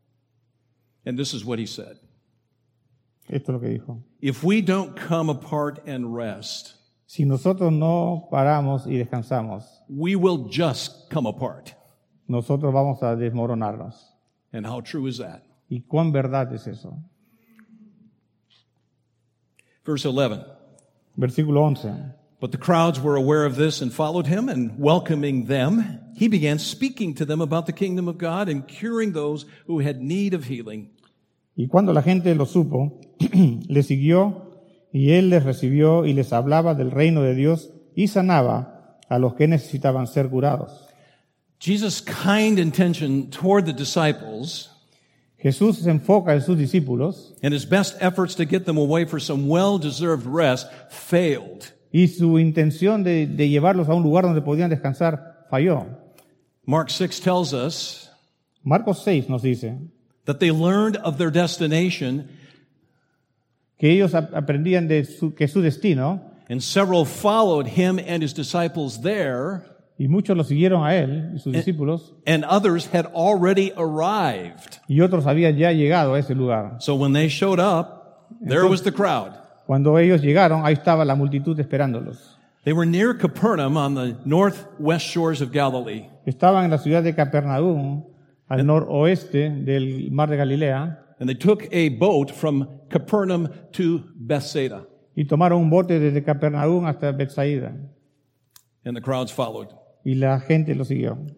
[SPEAKER 1] And this is what he said.
[SPEAKER 2] esto es lo que dijo:
[SPEAKER 1] If we don't come apart and rest,
[SPEAKER 2] si nosotros no paramos y descansamos,
[SPEAKER 1] we will just come apart.
[SPEAKER 2] nosotros vamos a desmoronarnos.
[SPEAKER 1] And how true is that?
[SPEAKER 2] ¿Y cuán verdad es eso?
[SPEAKER 1] Verse eleven.
[SPEAKER 2] Versículo once.
[SPEAKER 1] But the crowds were aware of this and followed him, and welcoming them, he began speaking to them about the kingdom of God and curing those who had need of healing.
[SPEAKER 2] Y cuando la gente lo supo, le siguió, y él les recibió y les hablaba del reino de Dios y sanaba a los que necesitaban ser curados.
[SPEAKER 1] Jesus' kind intention toward the disciples
[SPEAKER 2] Jesús se enfoca en sus discípulos
[SPEAKER 1] and his best efforts to get them away for some well-deserved rest failed.
[SPEAKER 2] y su intención de, de llevarlos a un lugar donde podían descansar falló.
[SPEAKER 1] Mark six tells us
[SPEAKER 2] Marcos seis nos dice
[SPEAKER 1] that they learned of their destination,
[SPEAKER 2] que ellos ap- aprendían de su, que su destino,
[SPEAKER 1] and several followed him and his disciples there,
[SPEAKER 2] y muchos lo siguieron a él y sus discípulos,
[SPEAKER 1] and others had already arrived.
[SPEAKER 2] y otros habían ya llegado a ese lugar.
[SPEAKER 1] So when they showed up, there was the crowd.
[SPEAKER 2] Cuando ellos llegaron, ahí estaba la multitud esperándolos.
[SPEAKER 1] They were near Capernaum on the northwest shores of Galilee.
[SPEAKER 2] Estaban en la ciudad de Capernaum, al noroeste del mar de Galilea,
[SPEAKER 1] And they took a boat from Capernaum to Bethsaida.
[SPEAKER 2] y tomaron un bote desde Capernaum hasta Bethsaida,
[SPEAKER 1] And the crowds followed.
[SPEAKER 2] y la gente lo siguió.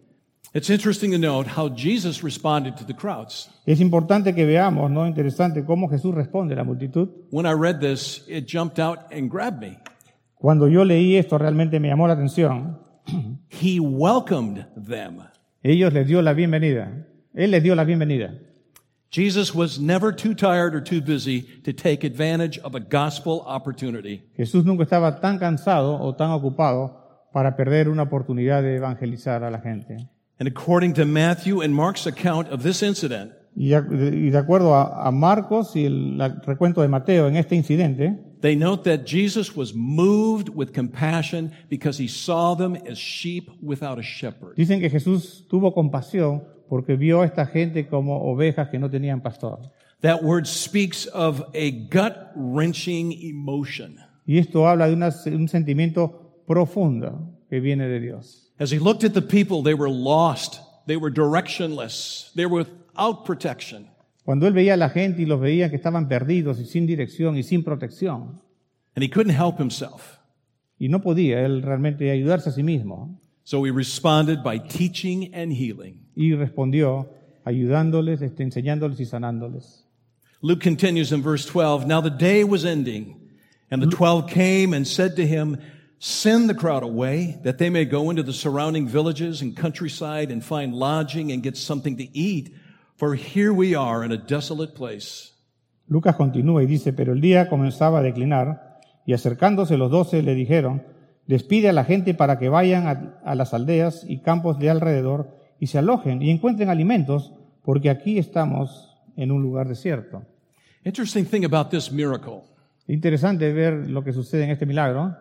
[SPEAKER 1] It's interesting to note how Jesus responded to the crowds.
[SPEAKER 2] Es importante que veamos, ¿no? Interesante cómo Jesús responde a la multitud.
[SPEAKER 1] When I read this, it jumped out and grabbed me.
[SPEAKER 2] Cuando yo leí esto realmente me llamó la atención.
[SPEAKER 1] He welcomed them.
[SPEAKER 2] Ellos les dio la bienvenida. Él les dio la bienvenida.
[SPEAKER 1] Jesus was never too tired or too busy to take advantage of a gospel opportunity.
[SPEAKER 2] Jesús nunca estaba tan cansado o tan ocupado para perder una oportunidad de evangelizar a la gente.
[SPEAKER 1] And according to Matthew and Mark's account of this incident,
[SPEAKER 2] Y de, y de acuerdo a, a Marcos y el la, recuento de Mateo en este incidente,
[SPEAKER 1] they note that Jesus was moved with compassion because he saw them as sheep without a shepherd.
[SPEAKER 2] dicen que Jesús tuvo compasión porque vio a esta gente como ovejas que no tenían pastor.
[SPEAKER 1] That word speaks of a gut-wrenching emotion.
[SPEAKER 2] Y esto habla de una, un sentimiento profundo que viene de Dios.
[SPEAKER 1] As he looked at the people, they were lost, they were directionless, they were without protection.
[SPEAKER 2] Cuando él veía a la gente y los veía que estaban perdidos y sin dirección y sin protección,
[SPEAKER 1] And he couldn't help himself.
[SPEAKER 2] y no podía él realmente ayudarse a sí mismo,
[SPEAKER 1] So he responded by teaching and healing.
[SPEAKER 2] y respondió ayudándoles, este, enseñándoles y sanándoles.
[SPEAKER 1] Luke continues in verse twelve, Now the day was ending, and the twelve came and said to him, Send the crowd away, that they may go into the surrounding villages and countryside and find lodging and get something to eat, for here we are in a desolate place.
[SPEAKER 2] Lucas continúa y dice, pero el día comenzaba a declinar, y acercándose los doce le dijeron, despide a la gente para que vayan a, a las aldeas y campos de alrededor y se alojen y encuentren alimentos, porque aquí estamos en un lugar desierto.
[SPEAKER 1] Interesting thing about this miracle,
[SPEAKER 2] Interesante ver lo que sucede en este milagro,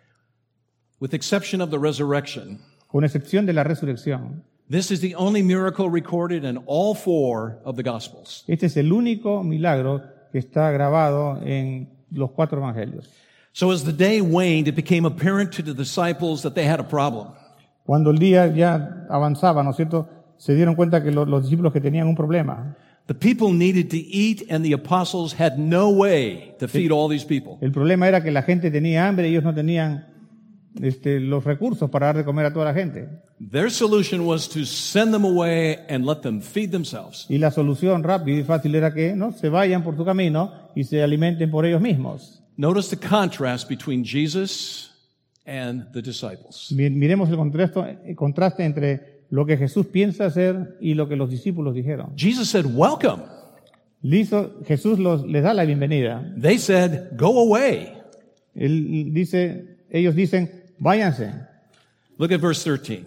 [SPEAKER 1] with exception of the resurrection,
[SPEAKER 2] con excepción de la resurrección.
[SPEAKER 1] this is the only miracle recorded in all four of the Gospels.
[SPEAKER 2] Este es el único milagro que está grabado en los cuatro evangelios.
[SPEAKER 1] So as the day waned, it became apparent to the disciples that they had a problem.
[SPEAKER 2] Cuando el día ya avanzaba, ¿no es cierto?, se dieron cuenta que lo, los discípulos que tenían un problema.
[SPEAKER 1] The people needed to eat, and the apostles had no way to feed all these people.
[SPEAKER 2] El problema era que la gente tenía hambre y ellos no tenían este, los recursos para dar de comer a toda la gente.
[SPEAKER 1] Their solution was to send them away and let them feed themselves.
[SPEAKER 2] Y la solución rápida y fácil era que no se vayan por su camino y se alimenten por ellos mismos.
[SPEAKER 1] Notice the contrast between Jesus and the disciples.
[SPEAKER 2] Mi- Miremos el contraste, el contraste entre lo que Jesús piensa hacer y lo que los discípulos dijeron.
[SPEAKER 1] Jesus said, welcome.
[SPEAKER 2] Listo, Jesús los, les da la bienvenida.
[SPEAKER 1] They said, go away.
[SPEAKER 2] Él dice, ellos dicen, váyanse.
[SPEAKER 1] Look at verse thirteen.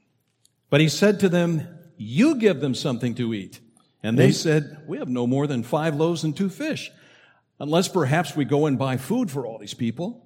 [SPEAKER 1] But he said to them, you give them something to eat. And they said, we have no more than five loaves and two fish, unless perhaps we go and buy food for all these people.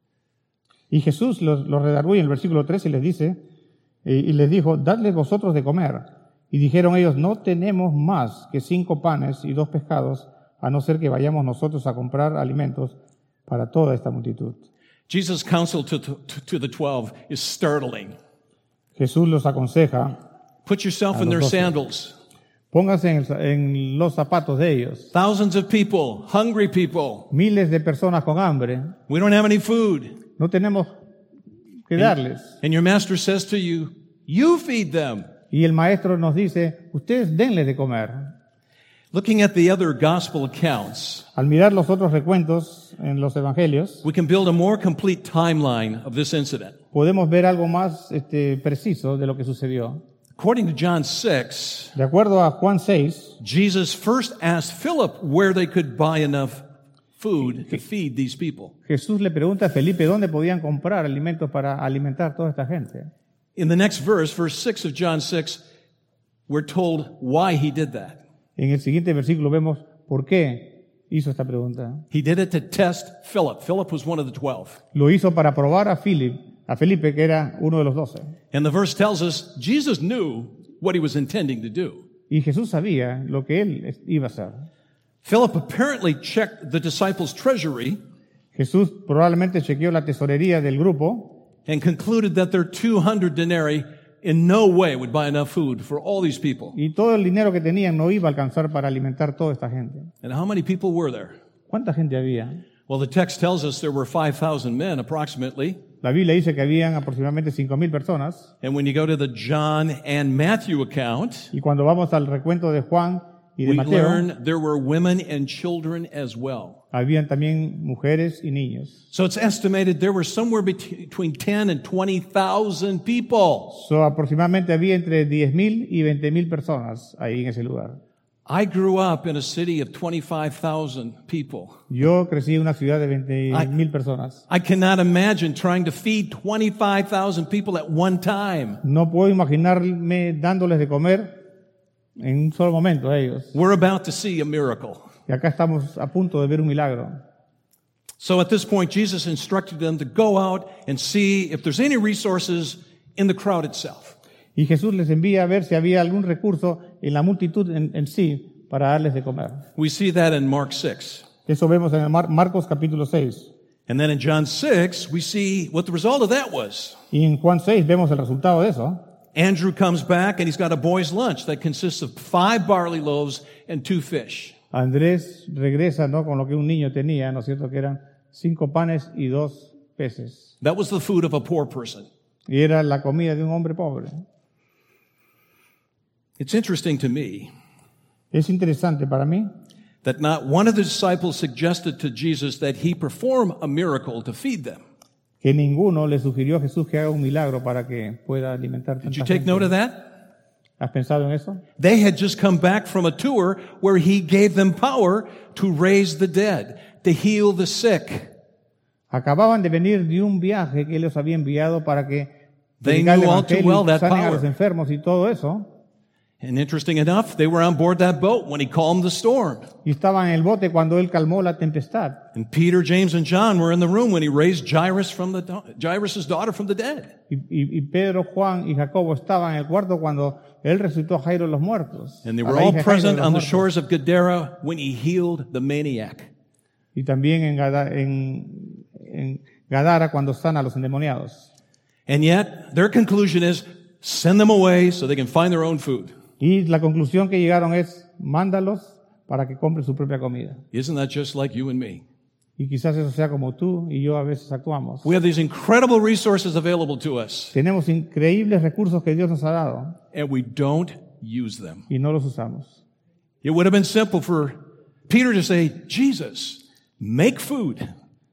[SPEAKER 2] Y Jesús los, los redargüe en el versículo trece y les dice, eh, y les dijo, dadles vosotros de comer. Y dijeron ellos, no tenemos más que cinco panes y dos pescados, a no ser que vayamos nosotros a comprar alimentos para toda esta multitud.
[SPEAKER 1] Jesus' counsel to, to, to the twelve is startling.
[SPEAKER 2] Jesús los aconseja,
[SPEAKER 1] Put yourself in their sandals.
[SPEAKER 2] pónganse en, el- en los zapatos de ellos.
[SPEAKER 1] Thousands of people, hungry people.
[SPEAKER 2] Miles de personas con hambre,
[SPEAKER 1] We don't have any food.
[SPEAKER 2] no tenemos que darles.
[SPEAKER 1] And your master says to you, you feed them.
[SPEAKER 2] Y el maestro nos dice, ustedes denles de comer.
[SPEAKER 1] Looking at the other gospel accounts,
[SPEAKER 2] Al mirar los otros recuentos en los evangelios,
[SPEAKER 1] we can build a more complete timeline of this incident.
[SPEAKER 2] podemos ver algo más este, preciso de lo que sucedió.
[SPEAKER 1] According to John six,
[SPEAKER 2] De acuerdo a Juan seis,
[SPEAKER 1] Jesus first asked Philip where they could buy enough food to feed these people.
[SPEAKER 2] Jesús le pregunta a Felipe dónde podían comprar alimentos para alimentar toda esta gente.
[SPEAKER 1] In the next verse, verse six of John six, we're told why he did that.
[SPEAKER 2] En el siguiente versículo vemos por qué hizo esta pregunta.
[SPEAKER 1] He did it to test Philip. Philip was one of the twelve.
[SPEAKER 2] Lo hizo para probar a Philip, a Felipe, que era uno de los doce.
[SPEAKER 1] And the verse tells us Jesus knew what he was intending to do.
[SPEAKER 2] Y Jesús sabía lo que él es- iba a hacer.
[SPEAKER 1] Philip apparently checked the disciples' treasury
[SPEAKER 2] Jesús probablemente chequeó la tesorería del grupo
[SPEAKER 1] and concluded that their two hundred denarii in no way would buy enough food for all these people.
[SPEAKER 2] y todo el dinero que tenían no iba a alcanzar para alimentar toda esta gente.
[SPEAKER 1] And how many people were there?
[SPEAKER 2] ¿Cuánta gente había?
[SPEAKER 1] Well, the text tells us there were five thousand men approximately.
[SPEAKER 2] La Biblia dice que habían aproximadamente cinco mil personas.
[SPEAKER 1] And when you go to the John and Matthew account,
[SPEAKER 2] Y cuando vamos al recuento de Juan y de
[SPEAKER 1] we
[SPEAKER 2] Mateo,
[SPEAKER 1] learn there were women and children as well.
[SPEAKER 2] habían también mujeres y niños.
[SPEAKER 1] So it's estimated there were somewhere bet- between ten and twenty thousand people.
[SPEAKER 2] So, aproximadamente había entre diez mil y veinte mil personas ahí en ese lugar.
[SPEAKER 1] I grew up in a city of twenty-five thousand people.
[SPEAKER 2] Yo crecí en una ciudad de veinte mil personas.
[SPEAKER 1] I cannot imagine trying to feed twenty-five thousand people at one time.
[SPEAKER 2] No puedo imaginarme dándoles de comer en un solo momento a ellos.
[SPEAKER 1] We're about to see a miracle.
[SPEAKER 2] Y acá estamos a punto de ver un milagro.
[SPEAKER 1] So at this point, Jesus instructed them to go out and see if there's any resources in the crowd itself.
[SPEAKER 2] Y Jesús les envía a ver si había algún recurso en la multitud en, en sí para darles de comer.
[SPEAKER 1] We see that in Mark six.
[SPEAKER 2] Eso vemos en el Mar- Marcos capítulo seis.
[SPEAKER 1] And then in John six, we see what the result of that was.
[SPEAKER 2] Y en Juan seis vemos el resultado de eso.
[SPEAKER 1] Andrew comes back and he's got a boy's lunch that consists of five barley loaves and two fish.
[SPEAKER 2] Andrés regresa, ¿no?, con lo que un niño tenía, ¿no es cierto?, que eran cinco panes y dos peces.
[SPEAKER 1] That was the food of a poor person.
[SPEAKER 2] Y era la comida de un hombre pobre.
[SPEAKER 1] It's interesting to me
[SPEAKER 2] Es interesante para mí
[SPEAKER 1] that not one of the disciples suggested to Jesus that he perform a miracle to feed them.
[SPEAKER 2] que ninguno le sugirió a Jesús que haga un milagro para que pueda alimentar
[SPEAKER 1] Did you
[SPEAKER 2] tanta
[SPEAKER 1] take
[SPEAKER 2] gente.
[SPEAKER 1] note of that?
[SPEAKER 2] ¿Has pensado en eso?
[SPEAKER 1] They had just come back from a tour where he gave them power to raise the dead, to heal the sick.
[SPEAKER 2] Acababan de venir de un viaje que Él los había enviado para que
[SPEAKER 1] They
[SPEAKER 2] predicar el
[SPEAKER 1] knew all too
[SPEAKER 2] evangelio,
[SPEAKER 1] well that
[SPEAKER 2] sanen a
[SPEAKER 1] power.
[SPEAKER 2] los enfermos y todo eso.
[SPEAKER 1] And interesting enough, they were on board that boat when he calmed the storm.
[SPEAKER 2] Y estaban en el bote cuando Él calmó la tempestad.
[SPEAKER 1] And Peter, James, and John were in the room when he raised Jairus from the da- Jairus' daughter from the dead.
[SPEAKER 2] Y, y- y Pedro, Juan y Jacobo estaban en el cuarto cuando Él resucitó a Jairo de los muertos.
[SPEAKER 1] And they
[SPEAKER 2] a
[SPEAKER 1] were
[SPEAKER 2] la
[SPEAKER 1] all
[SPEAKER 2] hija de Jairo de
[SPEAKER 1] present
[SPEAKER 2] los
[SPEAKER 1] on the
[SPEAKER 2] muertos.
[SPEAKER 1] shores of Gadara when he healed the maniac.
[SPEAKER 2] Y también en, Gada- en- en Gadara cuando sana a los endemoniados.
[SPEAKER 1] And yet, their conclusion is, send them away so they can find their own food.
[SPEAKER 2] Y la conclusión que llegaron es, mándalos para que compren su propia comida.
[SPEAKER 1] Isn't that just like you and me?
[SPEAKER 2] Y quizás eso sea como tú y yo a veces actuamos.
[SPEAKER 1] We have these incredible resources available to us,
[SPEAKER 2] Tenemos increíbles recursos que Dios nos ha dado
[SPEAKER 1] and we don't use them.
[SPEAKER 2] y no los usamos.
[SPEAKER 1] It would have been simple for Peter to say, Jesus, make food.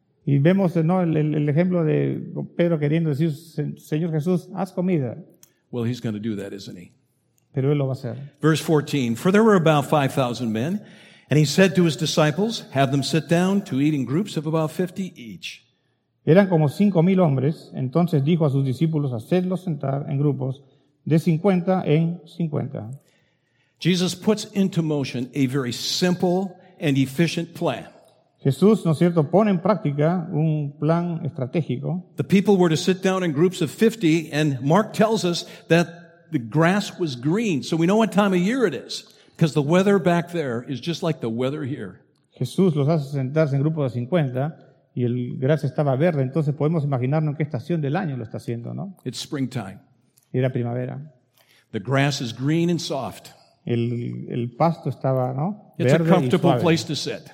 [SPEAKER 2] Y vemos, ¿no?, el, el- el ejemplo de Pedro queriendo decir, "Se- Señor Jesús, haz comida."
[SPEAKER 1] Well, he's going to do that, isn't he?
[SPEAKER 2] Pero Él lo va a hacer.
[SPEAKER 1] Verse fourteen, for there were about five thousand men, and he said to his disciples, have them sit down to eat in groups of about fifty each.
[SPEAKER 2] Eran como cinco mil hombres, entonces dijo a sus discípulos, hacedlos sentar en grupos de cincuenta en cincuenta.
[SPEAKER 1] Jesus puts into motion a very simple and efficient plan.
[SPEAKER 2] Jesús, ¿no es cierto?, pone en práctica un plan estratégico.
[SPEAKER 1] The people were to sit down in groups of fifty, and Mark tells us that the grass was green, so we know what time of year it is, because the weather back there is just like the weather here.
[SPEAKER 2] Jesús los hace sentarse en grupos de cincuenta y el gras estaba verde, entonces podemos imaginarnos en qué estación del año lo está haciendo, ¿no?
[SPEAKER 1] It's springtime.
[SPEAKER 2] Era primavera.
[SPEAKER 1] The grass is green and soft.
[SPEAKER 2] El, el pasto estaba, ¿no?,
[SPEAKER 1] It's a
[SPEAKER 2] verde y
[SPEAKER 1] comfortable
[SPEAKER 2] suave.
[SPEAKER 1] place to sit.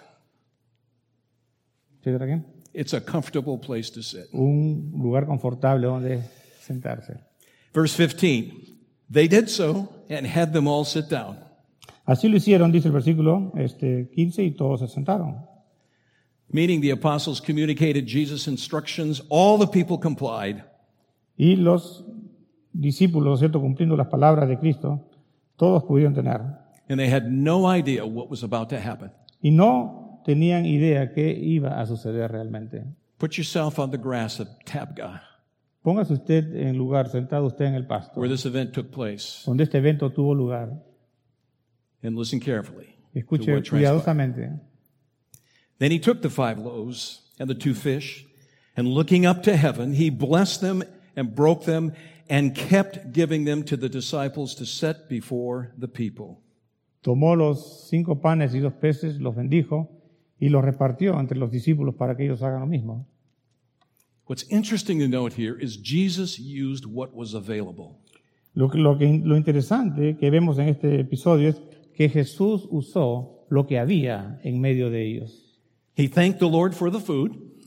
[SPEAKER 2] ¿Sí, otra qué?
[SPEAKER 1] It's a comfortable place to sit.
[SPEAKER 2] Un lugar confortable donde sentarse.
[SPEAKER 1] Verse fifteen, they did so and had them all sit down.
[SPEAKER 2] Así lo hicieron, dice el versículo este, quince, y todos se sentaron.
[SPEAKER 1] Meaning the apostles communicated Jesus' instructions, all the people complied,
[SPEAKER 2] Y los discípulos, ¿cierto?, cumpliendo las palabras de Cristo, todos pudieron tener.
[SPEAKER 1] and they had no idea what was about to happen.
[SPEAKER 2] Y no tenían idea qué iba a suceder realmente.
[SPEAKER 1] Put yourself on the grass of Tabgha,
[SPEAKER 2] Póngase usted en lugar, sentado usted en el pasto,
[SPEAKER 1] where this event took place,
[SPEAKER 2] donde este evento tuvo lugar.
[SPEAKER 1] and listen carefully to
[SPEAKER 2] Escuche
[SPEAKER 1] what transpired.
[SPEAKER 2] cuidadosamente.
[SPEAKER 1] Then he took the five loaves and the two fish, and looking up to heaven, he blessed them and broke them and kept giving them to the disciples to set before the people.
[SPEAKER 2] Tomó los cinco panes y dos peces, los bendijo y los repartió entre los discípulos para que ellos hagan lo mismo.
[SPEAKER 1] What's interesting to note here is Jesus used what was available.
[SPEAKER 2] Lo, que- lo, que, lo interesante que vemos en este episodio es que Jesús usó lo que había en medio de ellos.
[SPEAKER 1] He thanked the Lord for the food.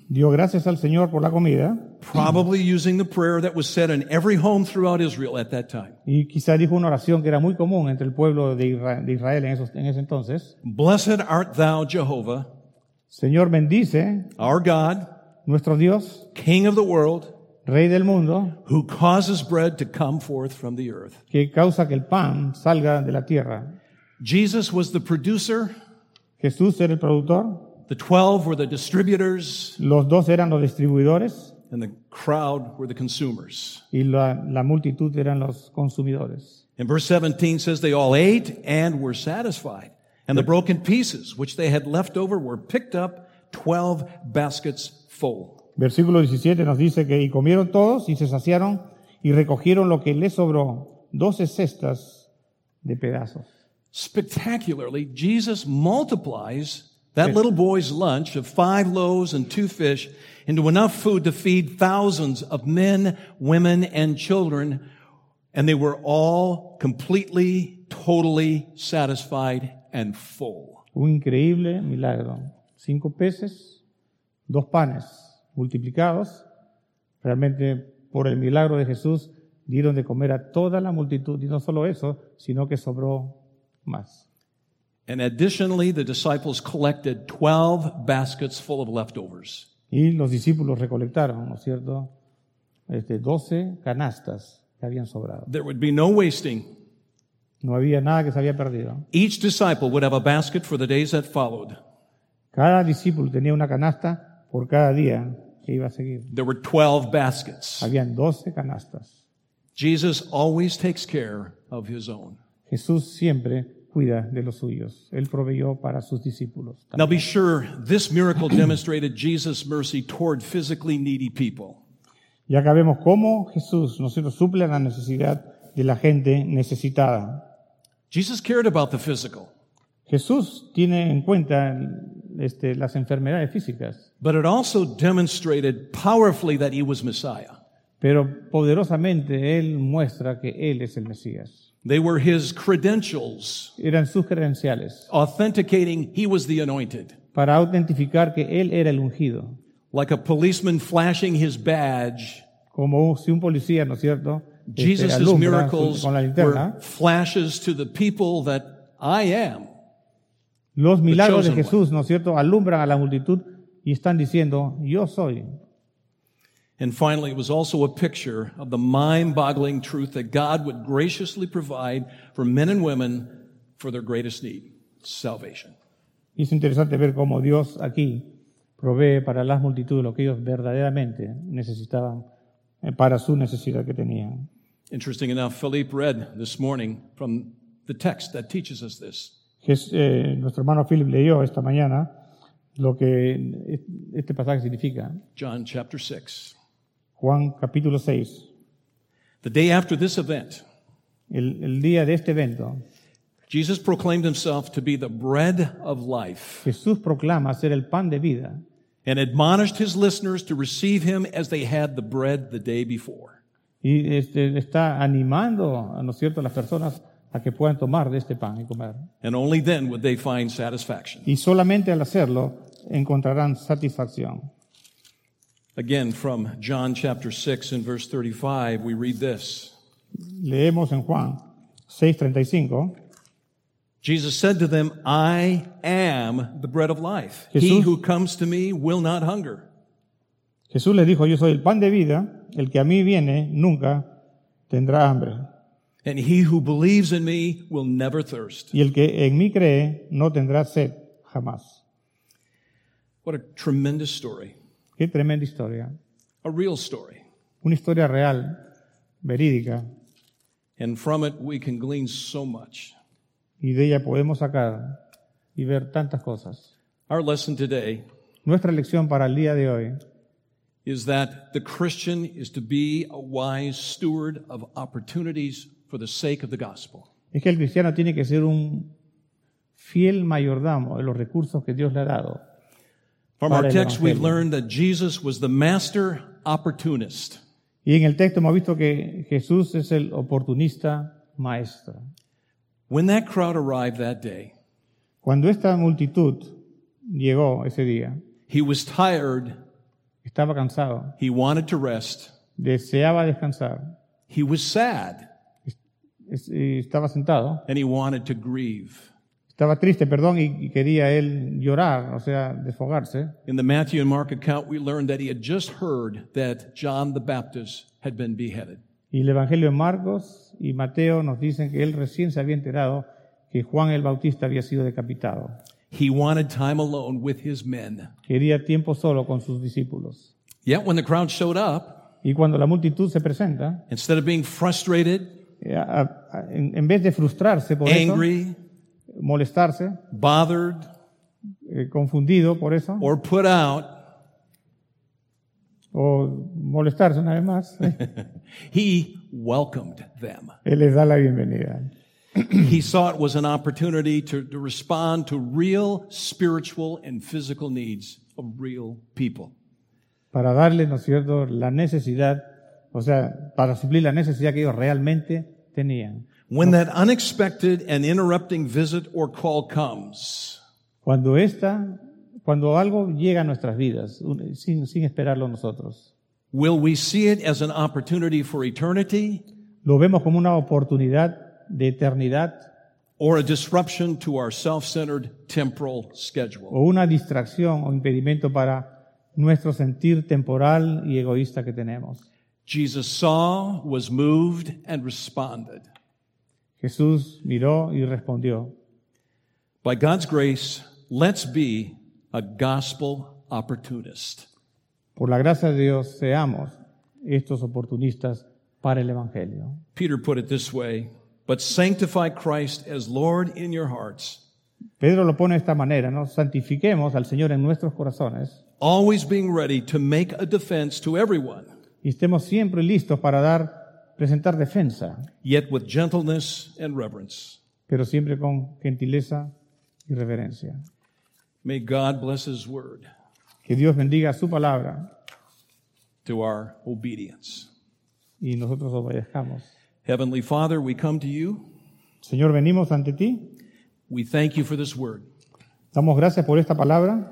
[SPEAKER 2] dio gracias al Señor por la comida
[SPEAKER 1] probably using the prayer that was said in every home throughout Israel at that time.
[SPEAKER 2] y quizá dijo una oración que era muy común entre el pueblo de Isra- de Israel en, esos- en ese entonces.
[SPEAKER 1] Blessed art thou, Jehovah,
[SPEAKER 2] Señor, bendice
[SPEAKER 1] our God,
[SPEAKER 2] nuestro Dios,
[SPEAKER 1] King of the world,
[SPEAKER 2] Rey del mundo,
[SPEAKER 1] who causes bread to come forth from the earth.
[SPEAKER 2] que causa que el pan salga de la tierra.
[SPEAKER 1] Jesus was the producer,
[SPEAKER 2] Jesús era el productor,
[SPEAKER 1] the twelve were the distributors,
[SPEAKER 2] los dos eran los distribuidores
[SPEAKER 1] and the crowd were the consumers.
[SPEAKER 2] y la, la multitud eran los consumidores.
[SPEAKER 1] And verse seventeen says they all ate and were satisfied. And the broken pieces which they had left over were picked up, twelve baskets full.
[SPEAKER 2] Versículo diecisiete nos dice que y comieron todos y se saciaron y recogieron lo que les sobró, doce cestas de pedazos.
[SPEAKER 1] Spectacularly, Jesus multiplies that little boy's lunch of five loaves and two fish into enough food to feed thousands of men, women, and children. And they were all completely, totally satisfied and full.
[SPEAKER 2] Un increíble milagro. Cinco peces, dos panes multiplicados. Realmente por el milagro de Jesús dieron de comer a toda la multitud. Y no solo eso, sino que sobró más.
[SPEAKER 1] And additionally, the disciples collected twelve baskets full of leftovers.
[SPEAKER 2] Y los discípulos recolectaron, ¿no es cierto? Este, doce canastas que habían sobrado.
[SPEAKER 1] There would be no wasting.
[SPEAKER 2] No había nada que se había perdido.
[SPEAKER 1] Each disciple would have a basket for the days that followed.
[SPEAKER 2] Cada discípulo tenía una canasta por cada día que iba a seguir.
[SPEAKER 1] There were twelve baskets.
[SPEAKER 2] Habían doce canastas.
[SPEAKER 1] Jesus always takes care of his own.
[SPEAKER 2] Jesús siempre cuida de los suyos. Él proveyó para sus discípulos.
[SPEAKER 1] Now be sure this miracle demonstrated Jesus' mercy toward physically needy people.
[SPEAKER 2] Ya que vemos cómo Jesús nos suple la necesidad de la gente necesitada.
[SPEAKER 1] Jesus cared about the physical,
[SPEAKER 2] Jesús tiene en cuenta este, las enfermedades físicas,
[SPEAKER 1] but it also demonstrated powerfully that he was Messiah.
[SPEAKER 2] pero poderosamente Él muestra que Él es el Mesías.
[SPEAKER 1] They were his credentials,
[SPEAKER 2] Eran sus credenciales
[SPEAKER 1] authenticating he was the anointed.
[SPEAKER 2] para autentificar que Él era el ungido.
[SPEAKER 1] Like a policeman flashing his badge,
[SPEAKER 2] Como si un policía, ¿no es cierto?, este,
[SPEAKER 1] Jesus'
[SPEAKER 2] alumbra
[SPEAKER 1] miracles
[SPEAKER 2] con la
[SPEAKER 1] were
[SPEAKER 2] linterna.
[SPEAKER 1] flashes to the people that I am.
[SPEAKER 2] Los milagros de
[SPEAKER 1] chosen
[SPEAKER 2] Jesús, ¿no es cierto?, alumbran a la multitud y están diciendo, yo soy.
[SPEAKER 1] And finally, it was also a picture of the mind-boggling truth that God would graciously provide for men and women for their greatest need, salvation.
[SPEAKER 2] Y es interesante ver cómo Dios aquí provee para las multitudes lo que ellos verdaderamente necesitaban, eh, para su necesidad que tenían.
[SPEAKER 1] Interesting enough, Philippe read this morning from the text that teaches us this.
[SPEAKER 2] Jes- eh, nuestro hermano Philip leyó esta mañana lo que este pasaje significa.
[SPEAKER 1] John chapter six.
[SPEAKER 2] Juan capítulo seis.
[SPEAKER 1] The day after this event,
[SPEAKER 2] El, el día de este evento,
[SPEAKER 1] Jesus proclaimed himself to be the bread of life
[SPEAKER 2] Jesús proclama ser el pan de vida
[SPEAKER 1] and admonished his listeners to receive him as they had the bread the day before.
[SPEAKER 2] y este, está animando, ¿no es cierto?, a las personas a que puedan tomar de este pan y comer.
[SPEAKER 1] And only then would they find satisfaction.
[SPEAKER 2] Y solamente al hacerlo encontrarán satisfacción.
[SPEAKER 1] Again, from John chapter six and verse thirty-five, we read this.
[SPEAKER 2] Leemos en Juan seis treinta y cinco.
[SPEAKER 1] Jesus said to them, I am the bread of life. He
[SPEAKER 2] Jesús-
[SPEAKER 1] who comes to me will not hunger.
[SPEAKER 2] Jesús les dijo, yo soy el pan de vida, el que a mí viene nunca tendrá hambre.
[SPEAKER 1] And he who believes in me will never thirst.
[SPEAKER 2] Y el que en mí cree no tendrá sed jamás.
[SPEAKER 1] What a tremendous story.
[SPEAKER 2] Qué tremenda historia.
[SPEAKER 1] A real story.
[SPEAKER 2] Una historia real, verídica,
[SPEAKER 1] And from it we can glean so much.
[SPEAKER 2] y de ella podemos sacar y ver tantas cosas.
[SPEAKER 1] Our lesson today
[SPEAKER 2] Nuestra lección para el día de hoy
[SPEAKER 1] is that the Christian is to be a wise steward of opportunities for the sake of the gospel.
[SPEAKER 2] es que el cristiano tiene que ser un fiel mayordomo de los recursos que Dios le ha dado.
[SPEAKER 1] From
[SPEAKER 2] Para
[SPEAKER 1] our
[SPEAKER 2] el
[SPEAKER 1] text, we've
[SPEAKER 2] Evangelio.
[SPEAKER 1] learned that Jesus was the master opportunist.
[SPEAKER 2] Y en el texto hemos visto que Jesús es el oportunista maestro.
[SPEAKER 1] When that crowd arrived that day,
[SPEAKER 2] Cuando esta multitud llegó ese día,
[SPEAKER 1] he was tired
[SPEAKER 2] Estaba cansado.
[SPEAKER 1] He wanted to rest.
[SPEAKER 2] Deseaba descansar.
[SPEAKER 1] He was sad,
[SPEAKER 2] Es- y Estaba sentado.
[SPEAKER 1] and he wanted to grieve.
[SPEAKER 2] Estaba triste, perdón, y, y quería él llorar, o sea, desfogarse.
[SPEAKER 1] In the Matthew and Mark account, we learned that he had just heard that John the Baptist had been beheaded.
[SPEAKER 2] Y el Evangelio de Marcos y Mateo nos dicen que él recién se había enterado que Juan el Bautista había sido decapitado.
[SPEAKER 1] He wanted time alone with his men.
[SPEAKER 2] Quería tiempo solo con sus discípulos.
[SPEAKER 1] Yet when the crowd showed up,
[SPEAKER 2] Y cuando la multitud se presenta,
[SPEAKER 1] instead of being frustrated,
[SPEAKER 2] eh, a- a- en, en vez de frustrarse por
[SPEAKER 1] angry,
[SPEAKER 2] eso, molestarse,
[SPEAKER 1] bothered,
[SPEAKER 2] eh, confundido por eso,
[SPEAKER 1] or put out,
[SPEAKER 2] o molestarse una vez más,
[SPEAKER 1] he welcomed them.
[SPEAKER 2] él les da la bienvenida.
[SPEAKER 1] He saw it was an opportunity to, to respond to real spiritual and physical needs of real people.
[SPEAKER 2] Para darle, ¿no es cierto?, la necesidad, o sea, para suplir la necesidad que ellos realmente tenían.
[SPEAKER 1] When that unexpected and interrupting visit or call comes,
[SPEAKER 2] Cuando esta, cuando algo llega a nuestras vidas, un- sin, sin esperarlo nosotros,
[SPEAKER 1] will we see it as an opportunity for eternity
[SPEAKER 2] lo vemos como una oportunidad de eternidad
[SPEAKER 1] or a disruption to our self-centered temporal schedule?
[SPEAKER 2] o una distracción o impedimento para nuestro sentir temporal y egoísta que tenemos.
[SPEAKER 1] Jesus saw, was moved, and responded.
[SPEAKER 2] Jesús miró y respondió.
[SPEAKER 1] By God's grace, let's be a gospel opportunist.
[SPEAKER 2] Por la gracia de Dios, seamos estos oportunistas para el Evangelio.
[SPEAKER 1] Peter put it this way, but sanctify Christ as Lord in your hearts,
[SPEAKER 2] Pedro lo pone de esta manera, ¿no? Santifiquemos al Señor en nuestros corazones
[SPEAKER 1] always being ready to make a defense to everyone,
[SPEAKER 2] y estemos siempre listos para dar, presentar defensa,
[SPEAKER 1] yet with gentleness and reverence.
[SPEAKER 2] pero siempre con gentileza y reverencia.
[SPEAKER 1] May God bless His word
[SPEAKER 2] Que Dios bendiga su palabra
[SPEAKER 1] to our obedience.
[SPEAKER 2] y nosotros obedezcamos.
[SPEAKER 1] Heavenly Father, we come to you.
[SPEAKER 2] Señor, venimos ante ti.
[SPEAKER 1] We thank you for this word.
[SPEAKER 2] Damos gracias por esta palabra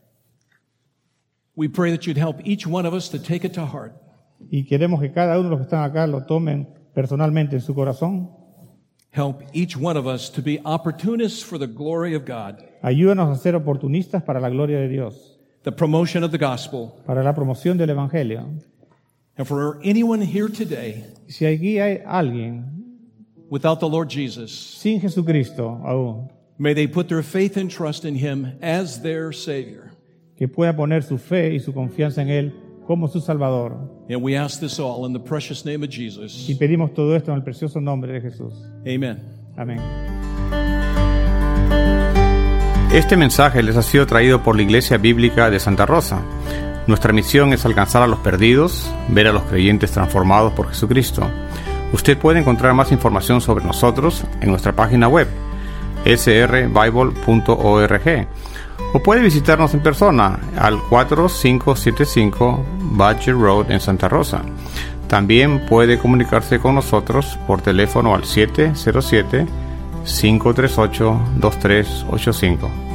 [SPEAKER 1] We pray that you'd help each one of us to take it to heart.
[SPEAKER 2] y queremos que cada uno de los que están acá lo tomen personalmente en su corazón.
[SPEAKER 1] Help each one of us to be opportunists for the glory of God,
[SPEAKER 2] Ayúdanos a ser oportunistas para la gloria de Dios,
[SPEAKER 1] the promotion of the gospel.
[SPEAKER 2] para la promoción del Evangelio.
[SPEAKER 1] And for anyone here today
[SPEAKER 2] Si aquí hay alguien
[SPEAKER 1] without the Lord Jesus,
[SPEAKER 2] sin Jesucristo aún,
[SPEAKER 1] may they put their faith and trust in Him as their Savior.
[SPEAKER 2] que pueda poner su fe y su confianza en Él como su Salvador.
[SPEAKER 1] And we ask this all in the precious name of Jesus.
[SPEAKER 2] Y pedimos todo esto en el precioso nombre de Jesús.
[SPEAKER 1] Amen.
[SPEAKER 2] Amén.
[SPEAKER 3] Este mensaje les ha sido traído por la Iglesia Bíblica de Santa Rosa. Nuestra misión es alcanzar a los perdidos, ver a los creyentes transformados por Jesucristo. Usted puede encontrar más información sobre nosotros en nuestra página web, s r bible punto org, o puede visitarnos en persona al cuatro cinco siete cinco Badger Road en Santa Rosa. También puede comunicarse con nosotros por teléfono al siete cero siete, cinco tres ocho, dos tres ocho cinco.